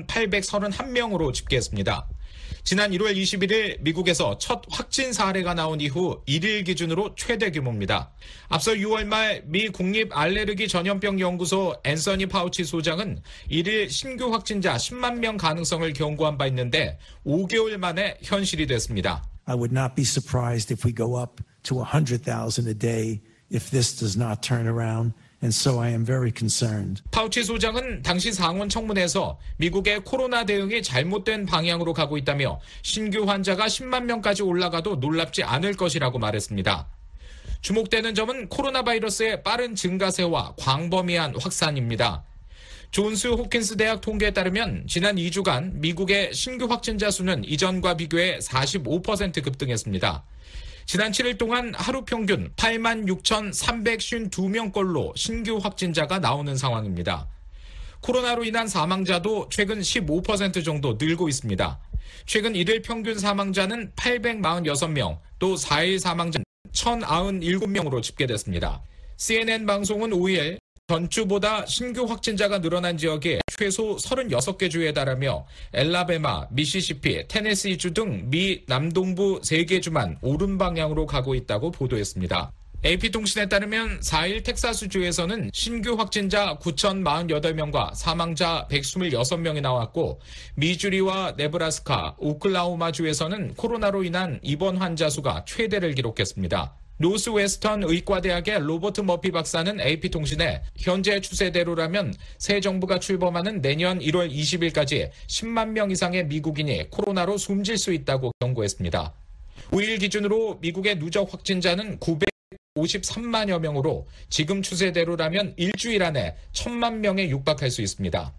2,831명으로 집계했습니다. 지난 1월 21일 미국에서 첫 확진 사례가 나온 이후 1일 기준으로 최대 규모입니다. 앞서 6월 말 미 국립 알레르기 전염병 연구소 앤서니 파우치 소장은 1일 신규 확진자 10만 명 가능성을 경고한 바 있는데 5개월 만에 현실이 됐습니다. I would not be surprised if we go up to 100,000 a day if this does not turn around. And so I am very concerned. 파우치 소장은 당시 상원 청문회에서 미국의 코로나 대응이 잘못된 방향으로 가고 있다며 신규 환자가 10만 명까지 올라가도 놀랍지 않을 것이라고 말했습니다. 주목되는 점은 코로나 바이러스의 빠른 증가세와 광범위한 확산입니다. 존스 홉킨스 대학 통계에 따르면 지난 2주간 미국의 신규 확진자 수는 이전과 비교해 45% 급등했습니다. 지난 7일 동안 하루 평균 86,352명꼴로 신규 확진자가 나오는 상황입니다. 코로나로 인한 사망자도 최근 15% 정도 늘고 있습니다. 최근 일일 평균 사망자는 846명, 또 4일 사망자는 1,097명으로 집계됐습니다. CNN 방송은 5일 전주보다 신규 확진자가 늘어난 지역이 최소 36개 주에 달하며 엘라베마, 미시시피, 테네시주 등 미 남동부 3개 주만 오른 방향으로 가고 있다고 보도했습니다. AP통신에 따르면 4일 텍사스주에서는 신규 확진자 9,048명과 사망자 126명이 나왔고 미주리와 네브라스카, 오클라호마주에서는 코로나로 인한 입원 환자 수가 최대를 기록했습니다. 노스웨스턴 의과대학의 로버트 머피 박사는 AP통신에 현재 추세대로라면 새 정부가 출범하는 내년 1월 20일까지 10만 명 이상의 미국인이 코로나로 숨질 수 있다고 경고했습니다. 5일 기준으로 미국의 누적 확진자는 953만여 명으로 지금 추세대로라면 일주일 안에 1,000만 명에 육박할 수 있습니다.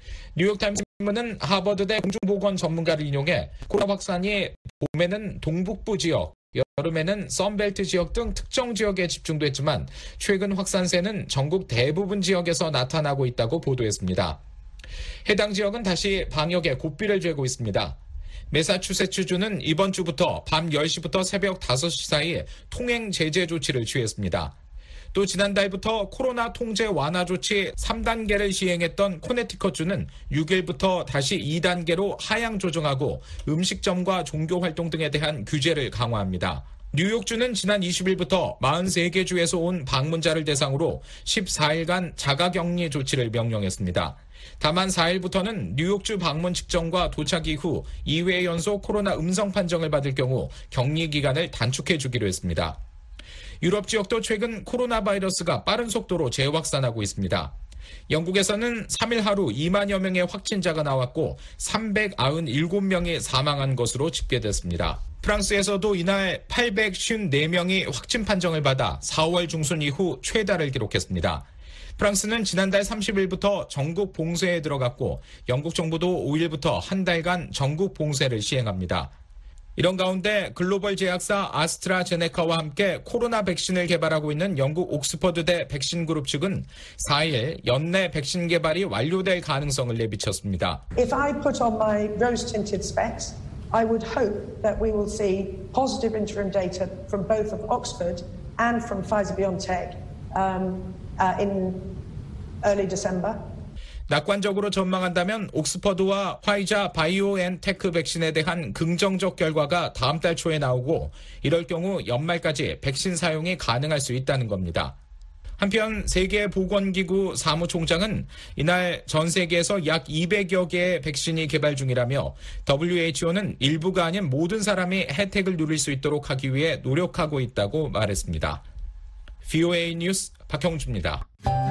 뉴욕타임스는 하버드대 공중보건 전문가를 인용해 코로나 확산이 봄에는 동북부 지역, 여름에는 선벨트 지역 등 특정 지역에 집중됐지만 최근 확산세는 전국 대부분 지역에서 나타나고 있다고 보도했습니다. 해당 지역은 다시 방역에 고삐를 죄고 있습니다. 매사추세츠주는 이번 주부터 밤 10시부터 새벽 5시 사이 통행 제재 조치를 취했습니다. 또 지난달부터 코로나 통제 완화 조치 3단계를 시행했던 코네티컷주는 6일부터 다시 2단계로 하향 조정하고 음식점과 종교활동 등에 대한 규제를 강화합니다. 뉴욕주는 지난 20일부터 43개 주에서 온 방문자를 대상으로 14일간 자가격리 조치를 명령했습니다. 다만 4일부터는 뉴욕주 방문 측정과 도착 이후 2회 연속 코로나 음성 판정을 받을 경우 격리 기간을 단축해 주기로 했습니다. 유럽 지역도 최근 코로나 바이러스가 빠른 속도로 재확산하고 있습니다. 영국에서는 3일 하루 2만여 명의 확진자가 나왔고 397명이 사망한 것으로 집계됐습니다. 프랑스에서도 이날 854명이 확진 판정을 받아 4월 중순 이후 최다를 기록했습니다. 프랑스는 지난달 30일부터 전국 봉쇄에 들어갔고 영국 정부도 5일부터 한 달간 전국 봉쇄를 시행합니다. 이런 가운데 글로벌 제약사 아스트라제네카와 함께 코로나 백신을 개발하고 있는 영국 옥스퍼드대 백신그룹 측은 4일 연내 백신 개발이 완료될 가능성을 내비쳤습니다. If I put on my rose-tinted specs, I would hope that we will see positive interim data from both of Oxford and from Pfizer-BioNTech in early December. 낙관적으로 전망한다면 옥스퍼드와 화이자 바이오엔테크 백신에 대한 긍정적 결과가 다음 달 초에 나오고 이럴 경우 연말까지 백신 사용이 가능할 수 있다는 겁니다. 한편 세계보건기구 사무총장은 이날 전 세계에서 약 200여 개의 백신이 개발 중이라며 WHO는 일부가 아닌 모든 사람이 혜택을 누릴 수 있도록 하기 위해 노력하고 있다고 말했습니다. VOA 뉴스 박형주입니다.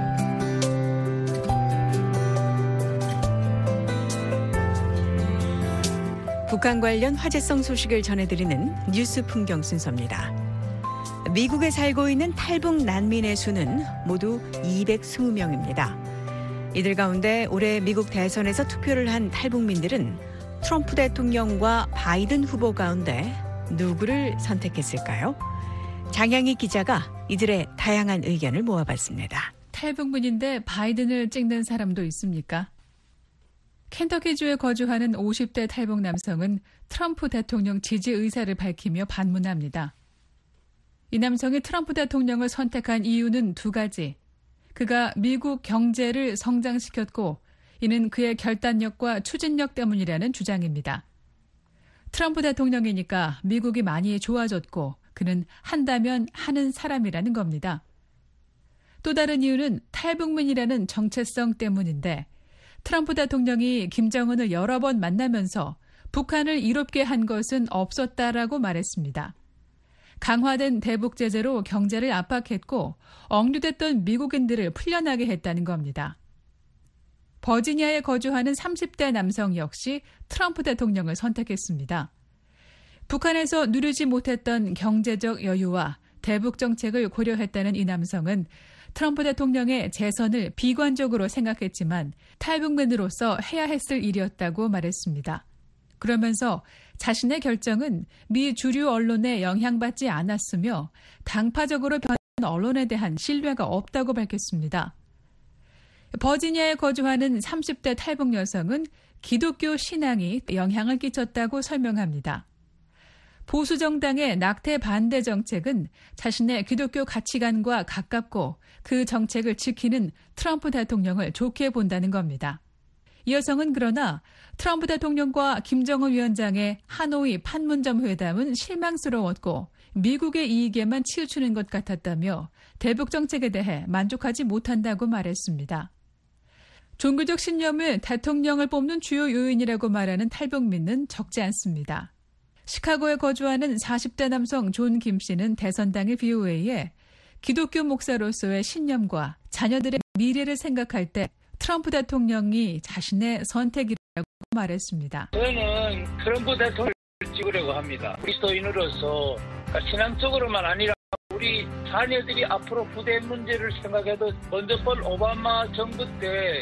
북한 관련 화제성 소식을 전해드리는 뉴스 풍경 순서입니다. 미국에 살고 있는 탈북 난민의 수는 모두 220명입니다. 이들 가운데 올해 미국 대선에서 투표를 한 탈북민들은 트럼프 대통령과 바이든 후보 가운데 누구를 선택했을까요? 장양희 기자가 이들의 다양한 의견을 모아봤습니다. 탈북민인데 바이든을 찍는 사람도 있습니까? 켄터키주에 거주하는 50대 탈북 남성은 트럼프 대통령 지지 의사를 밝히며 반문합니다. 이 남성이 트럼프 대통령을 선택한 이유는 두 가지. 그가 미국 경제를 성장시켰고 이는 그의 결단력과 추진력 때문이라는 주장입니다. 트럼프 대통령이니까 미국이 많이 좋아졌고 그는 한다면 하는 사람이라는 겁니다. 또 다른 이유는 탈북민이라는 정체성 때문인데 트럼프 대통령이 김정은을 여러 번 만나면서 북한을 이롭게 한 것은 없었다라고 말했습니다. 강화된 대북 제재로 경제를 압박했고 억류됐던 미국인들을 풀려나게 했다는 겁니다. 버지니아에 거주하는 30대 남성 역시 트럼프 대통령을 선택했습니다. 북한에서 누리지 못했던 경제적 여유와 대북 정책을 고려했다는 이 남성은 트럼프 대통령의 재선을 비관적으로 생각했지만 탈북민으로서 해야 했을 일이었다고 말했습니다. 그러면서 자신의 결정은 미 주류 언론에 영향받지 않았으며 당파적으로 변한 언론에 대한 신뢰가 없다고 밝혔습니다. 버지니아에 거주하는 30대 탈북 여성은 기독교 신앙이 영향을 끼쳤다고 설명합니다. 보수 정당의 낙태 반대 정책은 자신의 기독교 가치관과 가깝고 그 정책을 지키는 트럼프 대통령을 좋게 본다는 겁니다. 이 여성은 그러나 트럼프 대통령과 김정은 위원장의 하노이 판문점 회담은 실망스러웠고 미국의 이익에만 치우치는 것 같았다며 대북 정책에 대해 만족하지 못한다고 말했습니다. 종교적 신념을 대통령을 뽑는 주요 요인이라고 말하는 탈북민은 적지 않습니다. 시카고에 거주하는 40대 남성 존 김 씨는 대선 당일 BOA에 기독교 목사로서의 신념과 자녀들의 미래를 생각할 때 트럼프 대통령이 자신의 선택이라고 말했습니다. 저는 트럼프 대통령을 찍으려고 합니다. 그리스도인으로서 신앙적으로만 아니라 우리 자녀들이 앞으로 후대 문제를 생각해도 먼저 본 오바마 정부 때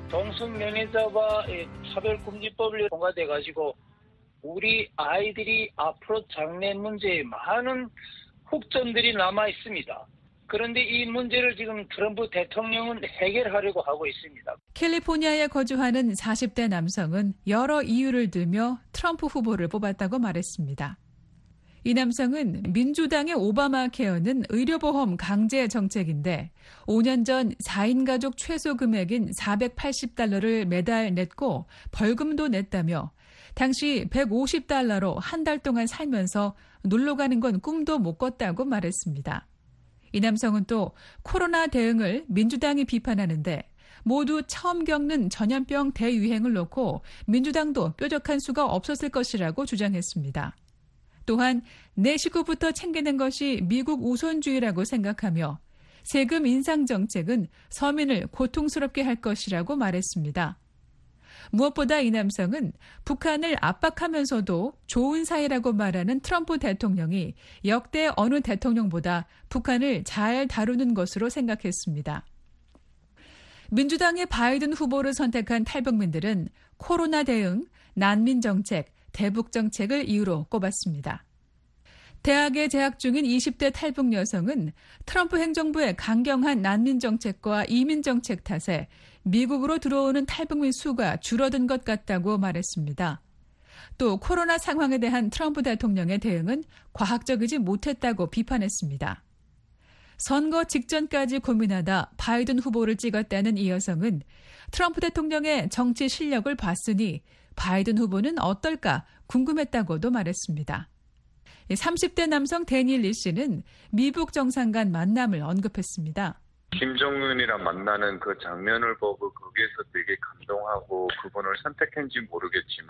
동성연애자와 차별금지법이 통과돼가지고 우리 아이들이 앞으로 장래 문제에 많은 흑점들이 남아 있습니다. 그런데 이 문제를 지금 트럼프 대통령은 해결하려고 하고 있습니다. 캘리포니아에 거주하는 40대 남성은 여러 이유를 들며 트럼프 후보를 뽑았다고 말했습니다. 이 남성은 민주당의 오바마 케어는 의료보험 강제 정책인데 5년 전 4인 가족 최소 금액인 $480를 매달 냈고 벌금도 냈다며 당시 $150로 한 달 동안 살면서 놀러 가는 건 꿈도 못 꿨다고 말했습니다. 이 남성은 또 코로나 대응을 민주당이 비판하는데 모두 처음 겪는 전염병 대유행을 놓고 민주당도 뾰족한 수가 없었을 것이라고 주장했습니다. 또한 내 식구부터 챙기는 것이 미국 우선주의라고 생각하며 세금 인상 정책은 서민을 고통스럽게 할 것이라고 말했습니다. 무엇보다 이 남성은 북한을 압박하면서도 좋은 사이라고 말하는 트럼프 대통령이 역대 어느 대통령보다 북한을 잘 다루는 것으로 생각했습니다. 민주당의 바이든 후보를 선택한 탈북민들은 코로나 대응, 난민 정책, 대북 정책을 이유로 꼽았습니다. 대학에 재학 중인 20대 탈북 여성은 트럼프 행정부의 강경한 난민 정책과 이민 정책 탓에 미국으로 들어오는 탈북민 수가 줄어든 것 같다고 말했습니다. 또 코로나 상황에 대한 트럼프 대통령의 대응은 과학적이지 못했다고 비판했습니다. 선거 직전까지 고민하다 바이든 후보를 찍었다는 이 여성은 트럼프 대통령의 정치 실력을 봤으니 바이든 후보는 어떨까 궁금했다고도 말했습니다. 30대 남성 데니 리 씨는 미국 정상 간 만남을 언급했습니다. 김정은이랑 만나는 그 장면을 보고 거기에서 되게 감동하고 그분을 선택했는지 모르겠지만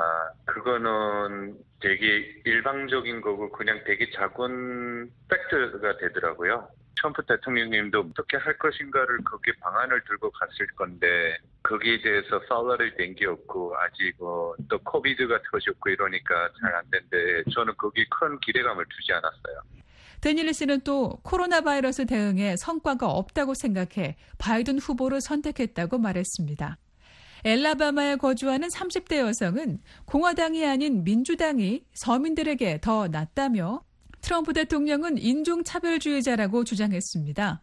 그거는 되게 일방적인 거고 그냥 되게 작은 팩트가 되더라고요. 트럼프 대통령님도 어떻게 할 것인가를 거기에 방안을 들고 갔을 건데 거기에 대해서 팔로를 된 게 없고 아직 또 코비드가 터졌고 이러니까 잘 안 된데 저는 거기에 큰 기대감을 두지 않았어요. 데니얼 씨는 또 코로나 바이러스 대응에 성과가 없다고 생각해 바이든 후보를 선택했다고 말했습니다. 엘라바마에 거주하는 30대 여성은 공화당이 아닌 민주당이 서민들에게 더 낫다며 트럼프 대통령은 인종차별주의자라고 주장했습니다.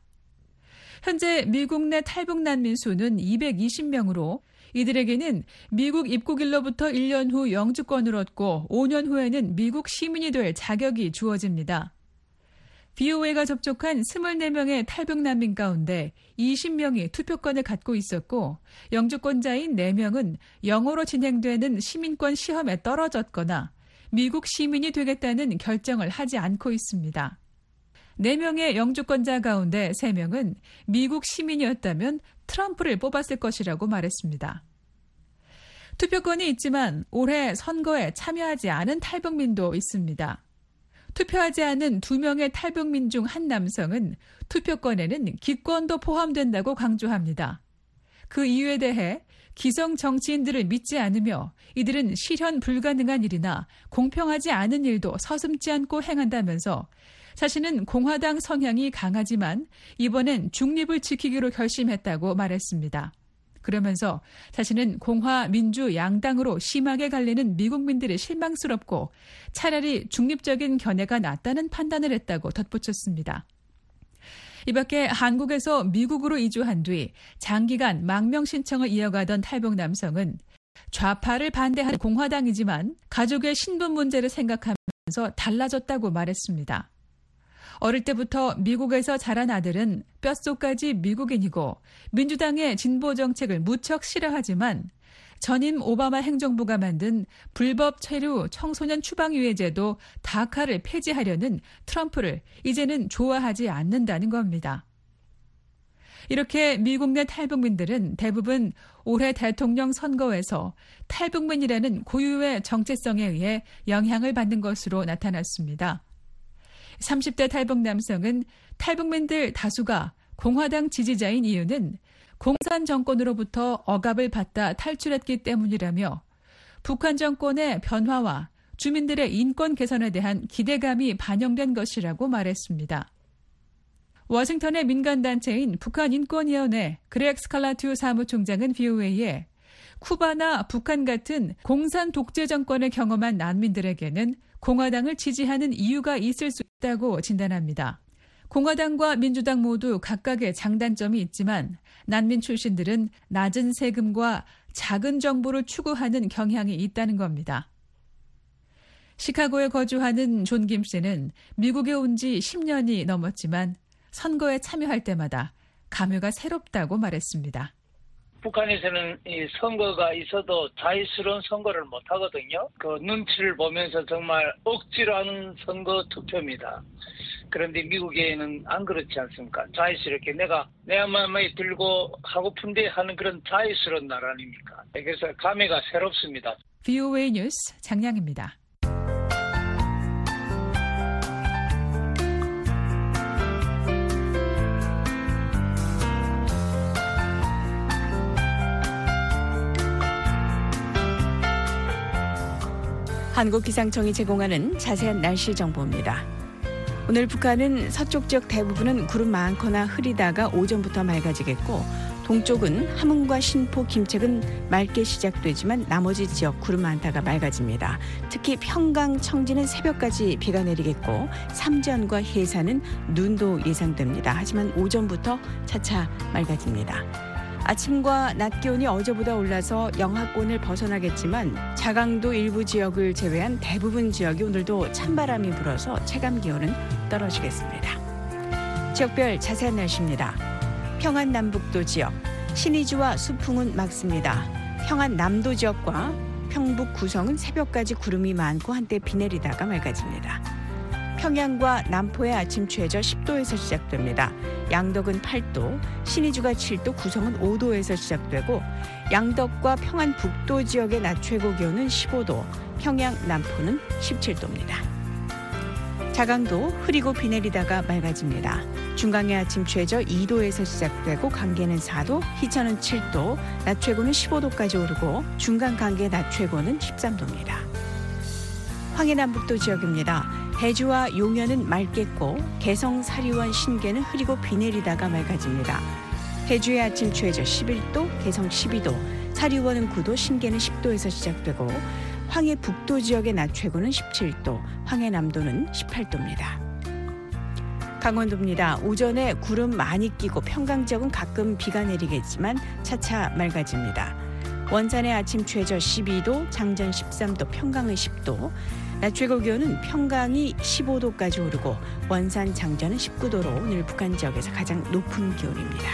현재 미국 내 탈북 난민 수는 220명으로 이들에게는 미국 입국일로부터 1년 후 영주권을 얻고 5년 후에는 미국 시민이 될 자격이 주어집니다. BOA가 접촉한 24명의 탈북 난민 가운데 20명이 투표권을 갖고 있었고 영주권자인 4명은 영어로 진행되는 시민권 시험에 떨어졌거나 미국 시민이 되겠다는 결정을 하지 않고 있습니다. 4명의 영주권자 가운데 3명은 미국 시민이었다면 트럼프를 뽑았을 것이라고 말했습니다. 투표권이 있지만 올해 선거에 참여하지 않은 탈북민도 있습니다. 투표하지 않은 2명의 탈북민 중 한 남성은 투표권에는 기권도 포함된다고 강조합니다. 그 이유에 대해 기성 정치인들을 믿지 않으며 이들은 실현 불가능한 일이나 공평하지 않은 일도 서슴지 않고 행한다면서 자신은 공화당 성향이 강하지만 이번엔 중립을 지키기로 결심했다고 말했습니다. 그러면서 자신은 공화, 민주 양당으로 심하게 갈리는 미국민들이 실망스럽고 차라리 중립적인 견해가 낫다는 판단을 했다고 덧붙였습니다. 이 밖에 한국에서 미국으로 이주한 뒤 장기간 망명 신청을 이어가던 탈북 남성은 좌파를 반대하는 공화당이지만 가족의 신분 문제를 생각하면서 달라졌다고 말했습니다. 어릴 때부터 미국에서 자란 아들은 뼛속까지 미국인이고 민주당의 진보 정책을 무척 싫어하지만 전임 오바마 행정부가 만든 불법 체류 청소년 추방유예제도 다카를 폐지하려는 트럼프를 이제는 좋아하지 않는다는 겁니다. 이렇게 미국 내 탈북민들은 대부분 올해 대통령 선거에서 탈북민이라는 고유의 정체성에 의해 영향을 받는 것으로 나타났습니다. 30대 탈북 남성은 탈북민들 다수가 공화당 지지자인 이유는 공산 정권으로부터 억압을 받다 탈출했기 때문이라며 북한 정권의 변화와 주민들의 인권 개선에 대한 기대감이 반영된 것이라고 말했습니다. 워싱턴의 민간단체인 북한인권위원회 그렉 스칼라투 사무총장은 VOA에 쿠바나 북한 같은 공산 독재 정권을 경험한 난민들에게는 공화당을 지지하는 이유가 있을 수 있다고 진단합니다. 공화당과 민주당 모두 각각의 장단점이 있지만 난민 출신들은 낮은 세금과 작은 정부를 추구하는 경향이 있다는 겁니다. 시카고에 거주하는 존 김 씨는 미국에 온 지 10년이 넘었지만 선거에 참여할 때마다 감회가 새롭다고 말했습니다. 북한에서는 이 선거가 있어도 자유스러운 선거를 못 하거든요. 그 눈치를 보면서 정말 억지로 하는 선거 투표입니다. 그런데 미국에는 안 그렇지 않습니까? 자유스럽게 내가 내 마음에 들고 하고픈데 하는 그런 자유스러운 나라 아닙니까? 그래서 감회가 새롭습니다. VOA 뉴스 장량입니다. 한국기상청이 제공하는 자세한 날씨 정보입니다. 오늘 북한은 서쪽 지역 대부분은 구름 많거나 흐리다가 오전부터 맑아지겠고 동쪽은 함흥과 신포, 김책은 맑게 시작되지만 나머지 지역 구름 많다가 맑아집니다. 특히 평강, 청진은 새벽까지 비가 내리겠고 삼전과 해산은 눈도 예상됩니다. 하지만 오전부터 차차 맑아집니다. 아침과 낮 기온이 어제보다 올라서 영하권을 벗어나겠지만 자강도 일부 지역을 제외한 대부분 지역이 오늘도 찬바람이 불어서 체감 기온은 떨어지겠습니다. 지역별 자세한 날씨입니다. 평안 남북도 지역, 신의주와 수풍은 맑습니다. 평안 남도 지역과 평북 구성은 새벽까지 구름이 많고 한때 비 내리다가 맑아집니다. 평양과 남포의 아침 최저 10도에서 시작됩니다. 양덕은 8도, 신의주가 7도, 구성은 5도에서 시작되고 양덕과 평안 북도 지역의 낮 최고 기온은 15도, 평양 남포는 17도입니다. 자강도 흐리고 비 내리다가 맑아집니다. 중강의 아침 최저 2도에서 시작되고 강계는 4도, 희천은 7도, 낮 최고는 15도까지 오르고 중강 강계 낮 최고는 13도입니다. 황해남북도 지역입니다. 해주와 용현은 맑겠고 개성, 사리원, 신계는 흐리고 비 내리다가 맑아집니다. 해주의 아침 최저 11도, 개성 12도, 사리원은 9도, 신계는 10도에서 시작되고 황해 북도 지역의 낮 최고는 17도, 황해 남도는 18도입니다. 강원도입니다. 오전에 구름 많이 끼고 평강 지역은 가끔 비가 내리겠지만 차차 맑아집니다. 원산의 아침 최저 12도, 장전 13도, 평강은 10도, 낮 최고 기온은 평강이 15도까지 오르고 원산, 장전은 19도로 오늘 북한 지역에서 가장 높은 기온입니다.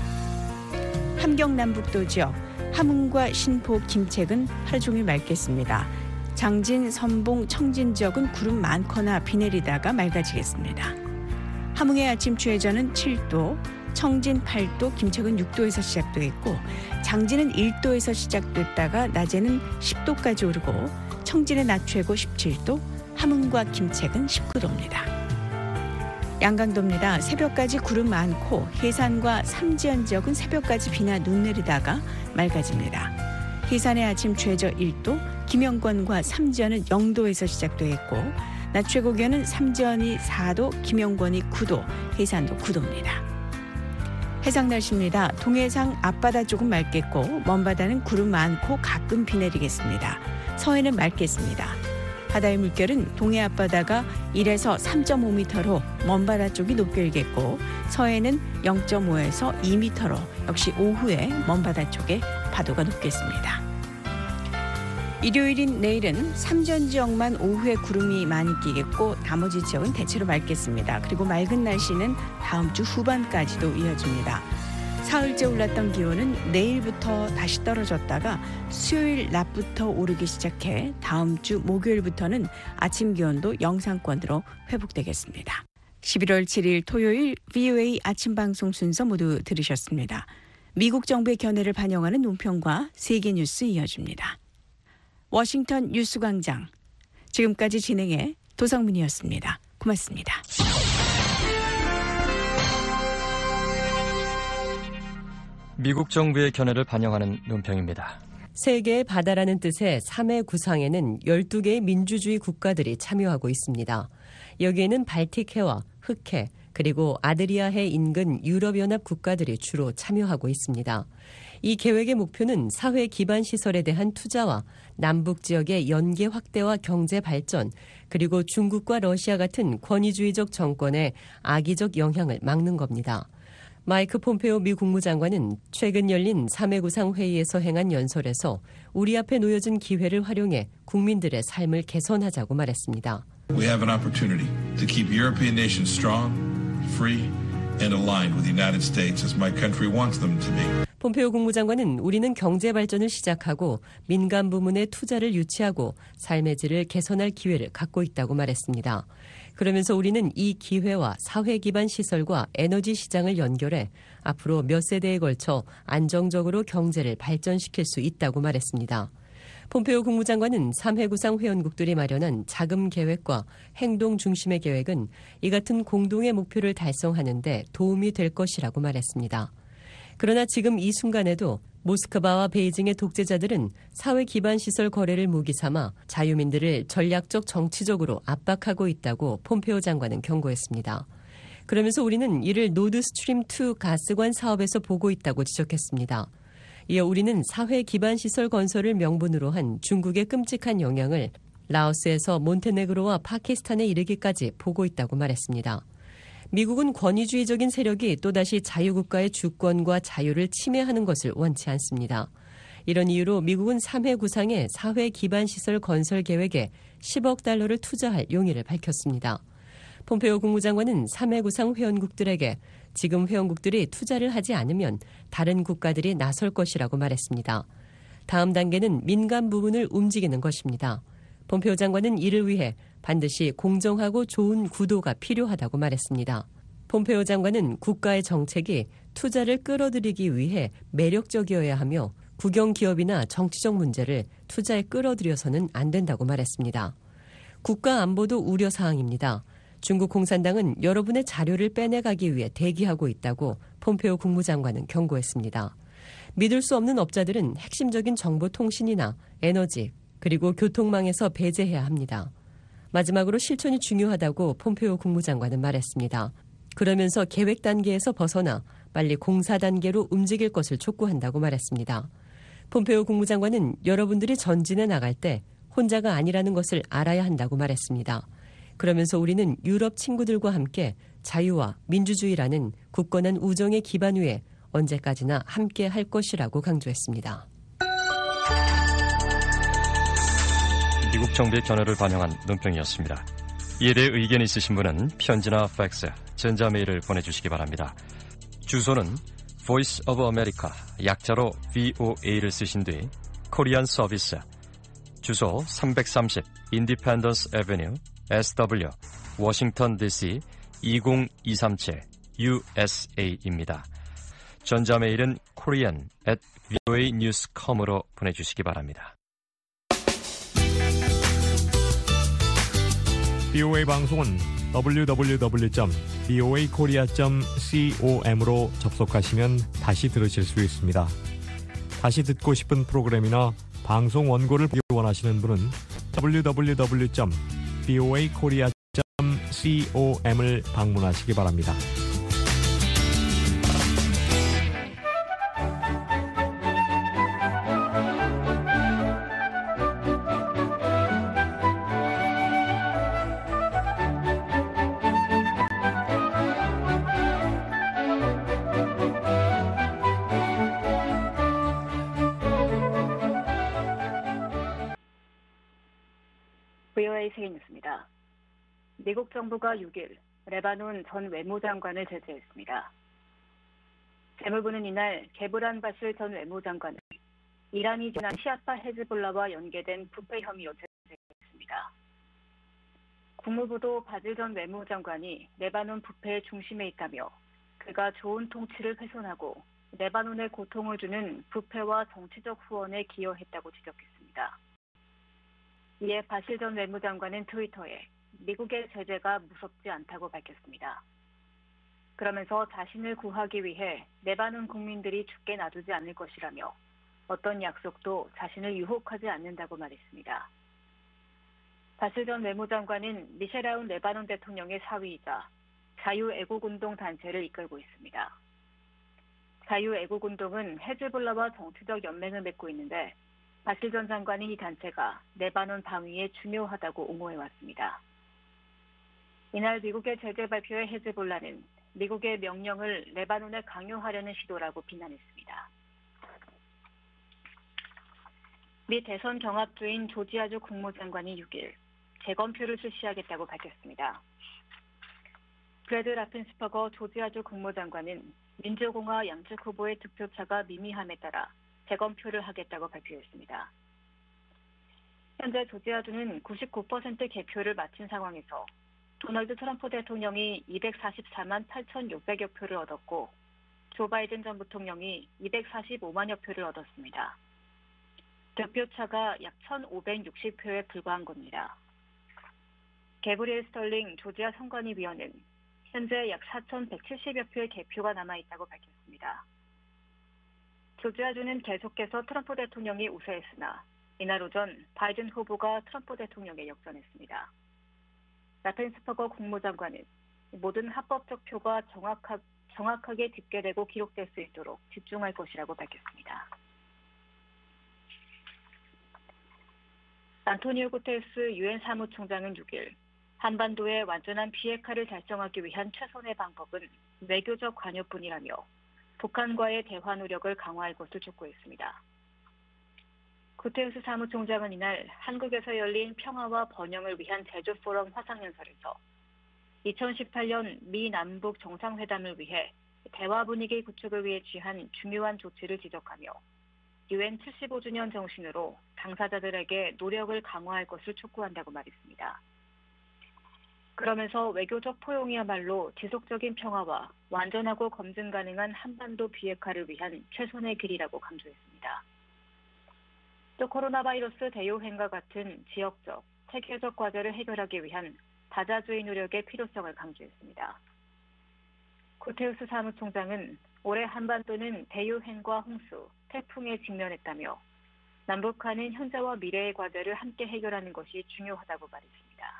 함경 남북도 지역, 함흥과 신포, 김책은 하루 종일 맑겠습니다. 장진, 선봉, 청진 지역은 구름 많거나 비 내리다가 맑아지겠습니다. 함흥의 아침 최저는 7도, 청진 8도, 김책은 6도에서 시작되겠고 장진은 1도에서 시작됐다가 낮에는 10도까지 오르고 청진의 낮 최고 17도, 함흥과 김책은 19도입니다. 양강도입니다. 새벽까지 구름 많고 해산과 삼지연 지역은 새벽까지 비나 눈 내리다가 맑아집니다. 해산의 아침 최저 1도, 김영권과 삼지연은 0도에서 시작되겠고 낮 최고 기온은 삼지연이 4도, 김영권이 9도, 해산도 9도입니다. 해상 날씨입니다. 동해상 앞바다 조금 맑겠고 먼바다는 구름 많고 가끔 비 내리겠습니다. 서해는 맑겠습니다. 바다의 물결은 동해 앞바다가 1에서 3.5m로 먼바다 쪽이 높게 일겠고 서해는 0.5에서 2m로 역시 오후에 먼바다 쪽에 파도가 높겠습니다. 일요일인 내일은 삼전 지역만 오후에 구름이 많이 끼겠고 나머지 지역은 대체로 맑겠습니다. 그리고 맑은 날씨는 다음 주 후반까지도 이어집니다. 사흘째 올랐던 기온은 내일부터 다시 떨어졌다가 수요일 낮부터 오르기 시작해 다음 주 목요일부터는 아침 기온도 영상권으로 회복되겠습니다. 11월 7일 토요일 VOA 아침 방송 순서 모두 들으셨습니다. 미국 정부의 견해를 반영하는 논평과 세계 뉴스 이어집니다. 워싱턴 뉴스광장, 지금까지 진행해 도성문이었습니다. 고맙습니다. 미국 정부의 견해를 반영하는 논평입니다. 세계의 바다라는 뜻의 3회 구상에는 12개의 민주주의 국가들이 참여하고 있습니다. 여기에는 발틱해와 흑해 그리고 아드리아해 인근 유럽연합 국가들이 주로 참여하고 있습니다. 이 계획의 목표는 사회 기반 시설에 대한 투자와 남북 지역의 연계 확대와 경제 발전, 그리고 중국과 러시아 같은 권위주의적 정권의 악의적 영향을 막는 겁니다. 마이크 폼페오 미 국무장관은 최근 열린 3회 구상 회의에서 행한 연설에서 우리 앞에 놓여진 기회를 활용해 국민들의 삶을 개선하자고 말했습니다. We have an opportunity to keep European nations strong, free, and aligned with the United States as my country wants them to be. 폼페오 국무장관은 우리는 경제 발전을 시작하고 민간 부문의 투자를 유치하고 삶의 질을 개선할 기회를 갖고 있다고 말했습니다. 그러면서 우리는 이 기회와 사회 기반 시설과 에너지 시장을 연결해 앞으로 몇 세대에 걸쳐 안정적으로 경제를 발전시킬 수 있다고 말했습니다. 폼페오 국무장관은 3회 구상 회원국들이 마련한 자금 계획과 행동 중심의 계획은 이 같은 공동의 목표를 달성하는 데 도움이 될 것이라고 말했습니다. 그러나 지금 이 순간에도 모스크바와 베이징의 독재자들은 사회 기반 시설 거래를 무기 삼아 자유민들을 전략적 정치적으로 압박하고 있다고 폼페오 장관은 경고했습니다. 그러면서 우리는 이를 노드스트림2 가스관 사업에서 보고 있다고 지적했습니다. 이어 우리는 사회 기반 시설 건설을 명분으로 한 중국의 끔찍한 영향을 라오스에서 몬테네그로와 파키스탄에 이르기까지 보고 있다고 말했습니다. 미국은 권위주의적인 세력이 또다시 자유국가의 주권과 자유를 침해하는 것을 원치 않습니다. 이런 이유로 미국은 3회 구상의 사회 기반 시설 건설 계획에 10억 달러를 투자할 용의를 밝혔습니다. 폼페오 국무장관은 3회 구상 회원국들에게 지금 회원국들이 투자를 하지 않으면 다른 국가들이 나설 것이라고 말했습니다. 다음 단계는 민간 부문을 움직이는 것입니다. 폼페오 장관은 이를 위해 반드시 공정하고 좋은 구도가 필요하다고 말했습니다. 폼페오 장관은 국가의 정책이 투자를 끌어들이기 위해 매력적이어야 하며 국영기업이나 정치적 문제를 투자에 끌어들여서는 안 된다고 말했습니다. 국가 안보도 우려사항입니다. 중국 공산당은 여러분의 자료를 빼내가기 위해 대기하고 있다고 폼페오 국무장관은 경고했습니다. 믿을 수 없는 업자들은 핵심적인 정보통신이나 에너지 그리고 교통망에서 배제해야 합니다. 마지막으로 실천이 중요하다고 폼페오 국무장관은 말했습니다. 그러면서 계획 단계에서 벗어나 빨리 공사 단계로 움직일 것을 촉구한다고 말했습니다. 폼페오 국무장관은 여러분들이 전진해 나갈 때 혼자가 아니라는 것을 알아야 한다고 말했습니다. 그러면서 우리는 유럽 친구들과 함께 자유와 민주주의라는 굳건한 우정의 기반 위에 언제까지나 함께 할 것이라고 강조했습니다. 미국 정부의 견해를 반영한 논평이었습니다. 이에 대해 의견이 있으신 분은 편지나 팩스, 전자메일을 보내주시기 바랍니다. 주소는 Voice of America, 약자로 VOA를 쓰신 뒤 코리안 서비스, 주소 330 Independence Avenue, SW, 워싱턴 DC 20237 USA입니다. 전자메일은 korean@voanews.com으로 보내주시기 바랍니다. VOA 방송은 www.voakorea.com으로 접속하시면 다시 들으실 수 있습니다. 다시 듣고 싶은 프로그램이나 방송 원고를 보기 원하시는 분은 www.voakorea.com을 방문하시기 바랍니다. VOA 세계뉴스입니다. 미국 정부가 6일 레바논 전 외무장관을 제재했습니다. 재무부는 이날 게브란 바실 전 외무장관을 이란이 지난 시아파 헤즈볼라와 연계된 부패 혐의로 제재했습니다. 국무부도 바질 전 외무장관이 레바논 부패의 중심에 있다며 그가 좋은 통치를 훼손하고 레바논에 고통을 주는 부패와 정치적 후원에 기여했다고 지적했습니다. 이에 바실 전 외무장관은 트위터에 미국의 제재가 무섭지 않다고 밝혔습니다. 그러면서 자신을 구하기 위해 레바논 국민들이 죽게 놔두지 않을 것이라며 어떤 약속도 자신을 유혹하지 않는다고 말했습니다. 바실 전 외무장관은 미셸 아운 레바논 대통령의 사위이자 자유애국운동 단체를 이끌고 있습니다. 자유애국운동은 헤즈볼라와 정치적 연맹을 맺고 있는데 바실 전 장관은 이 단체가 레바논 방위에 중요하다고 옹호해왔습니다. 이날 미국의 제재 발표에 헤즈볼라는 미국의 명령을 레바논에 강요하려는 시도라고 비난했습니다. 미 대선 경합주인 조지아주 국무장관이 6일 재검표를 실시하겠다고 밝혔습니다. 브래드 라펜스퍼거 조지아주 국무장관은 민주공화 양측 후보의 득표차가 미미함에 따라 재검표를 하겠다고 발표했습니다. 현재 조지아주는 99% 개표를 마친 상황에서 도널드 트럼프 대통령이 244만 8,600여 표를 얻었고 조 바이든 전 부통령이 245만여 표를 얻었습니다. 득표차가 약 1,560표에 불과한 겁니다. 개브리엘 스털링 조지아 선관위위원은 현재 약 4,170여 표의 개표가 남아있다고 밝혔습니다. 조지아주는 계속해서 트럼프 대통령이 우세했으나 이날 오전 바이든 후보가 트럼프 대통령에 역전했습니다. 라펜스퍼거 국무장관은 모든 합법적 표가 정확하게 집계되고 기록될 수 있도록 집중할 것이라고 밝혔습니다. 안토니오 구테레스 유엔 사무총장은 6일 한반도의 완전한 비핵화를 달성하기 위한 최선의 방법은 외교적 관여뿐이라며 북한과의 대화 노력을 강화할 것을 촉구했습니다. 구테레스 사무총장은 이날 한국에서 열린 평화와 번영을 위한 제주 포럼 화상연설에서 2018년 미 남북 정상회담을 위해 대화 분위기 구축을 위해 취한 중요한 조치를 지적하며 유엔 75주년 정신으로 당사자들에게 노력을 강화할 것을 촉구한다고 말했습니다. 그러면서 외교적 포용이야말로 지속적인 평화와 완전하고 검증 가능한 한반도 비핵화를 위한 최선의 길이라고 강조했습니다. 또 코로나 바이러스 대유행과 같은 지역적, 세계적 과제를 해결하기 위한 다자주의 노력의 필요성을 강조했습니다. 구테우스 사무총장은 올해 한반도는 대유행과 홍수, 태풍에 직면했다며 남북한은 현재와 미래의 과제를 함께 해결하는 것이 중요하다고 말했습니다.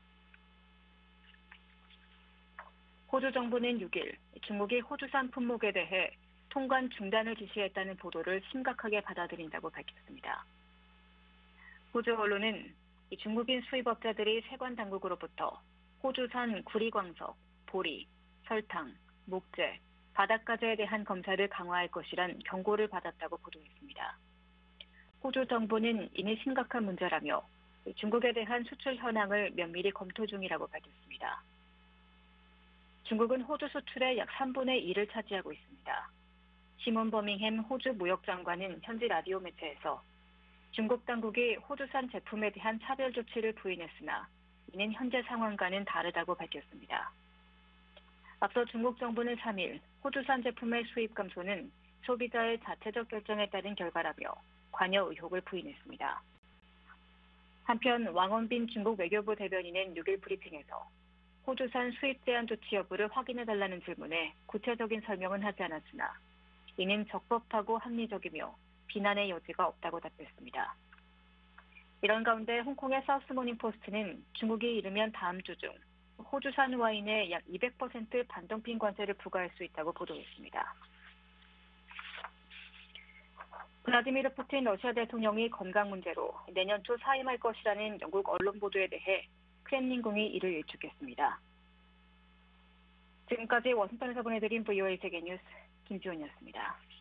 호주 정부는 6일 중국이 호주산 품목에 대해 통관 중단을 지시했다는 보도를 심각하게 받아들인다고 밝혔습니다. 호주 언론은 중국인 수입업자들이 세관 당국으로부터 호주산 구리광석, 보리, 설탕, 목재, 바닷가재에 대한 검사를 강화할 것이란 경고를 받았다고 보도했습니다. 호주 정부는 이미 심각한 문제라며 중국에 대한 수출 현황을 면밀히 검토 중이라고 밝혔습니다. 중국은 호주 수출의 약 3분의 1을 차지하고 있습니다. 시몬 버밍햄 호주 무역장관은 현지 라디오 매체에서 중국 당국이 호주산 제품에 대한 차별 조치를 부인했으나 이는 현재 상황과는 다르다고 밝혔습니다. 앞서 중국 정부는 3일 호주산 제품의 수입 감소는 소비자의 자체적 결정에 따른 결과라며 관여 의혹을 부인했습니다. 한편 왕원빈 중국 외교부 대변인은 6일 브리핑에서 호주산 수입 제한 조치 여부를 확인해달라는 질문에 구체적인 설명은 하지 않았으나 이는 적법하고 합리적이며 비난의 여지가 없다고 답했습니다. 이런 가운데 홍콩의 사우스모닝포스트는 중국이 이르면 다음 주 중 호주산 와인에 약 200% 반동핑 관세를 부과할 수 있다고 보도했습니다. 블라디미르 푸틴 러시아 대통령이 건강 문제로 내년 초 사임할 것이라는 영국 언론 보도에 대해 크렘린궁이 이를 일축했습니다. 지금까지 워싱턴에서 보내드린 VOA 세계뉴스 김지원이었습니다.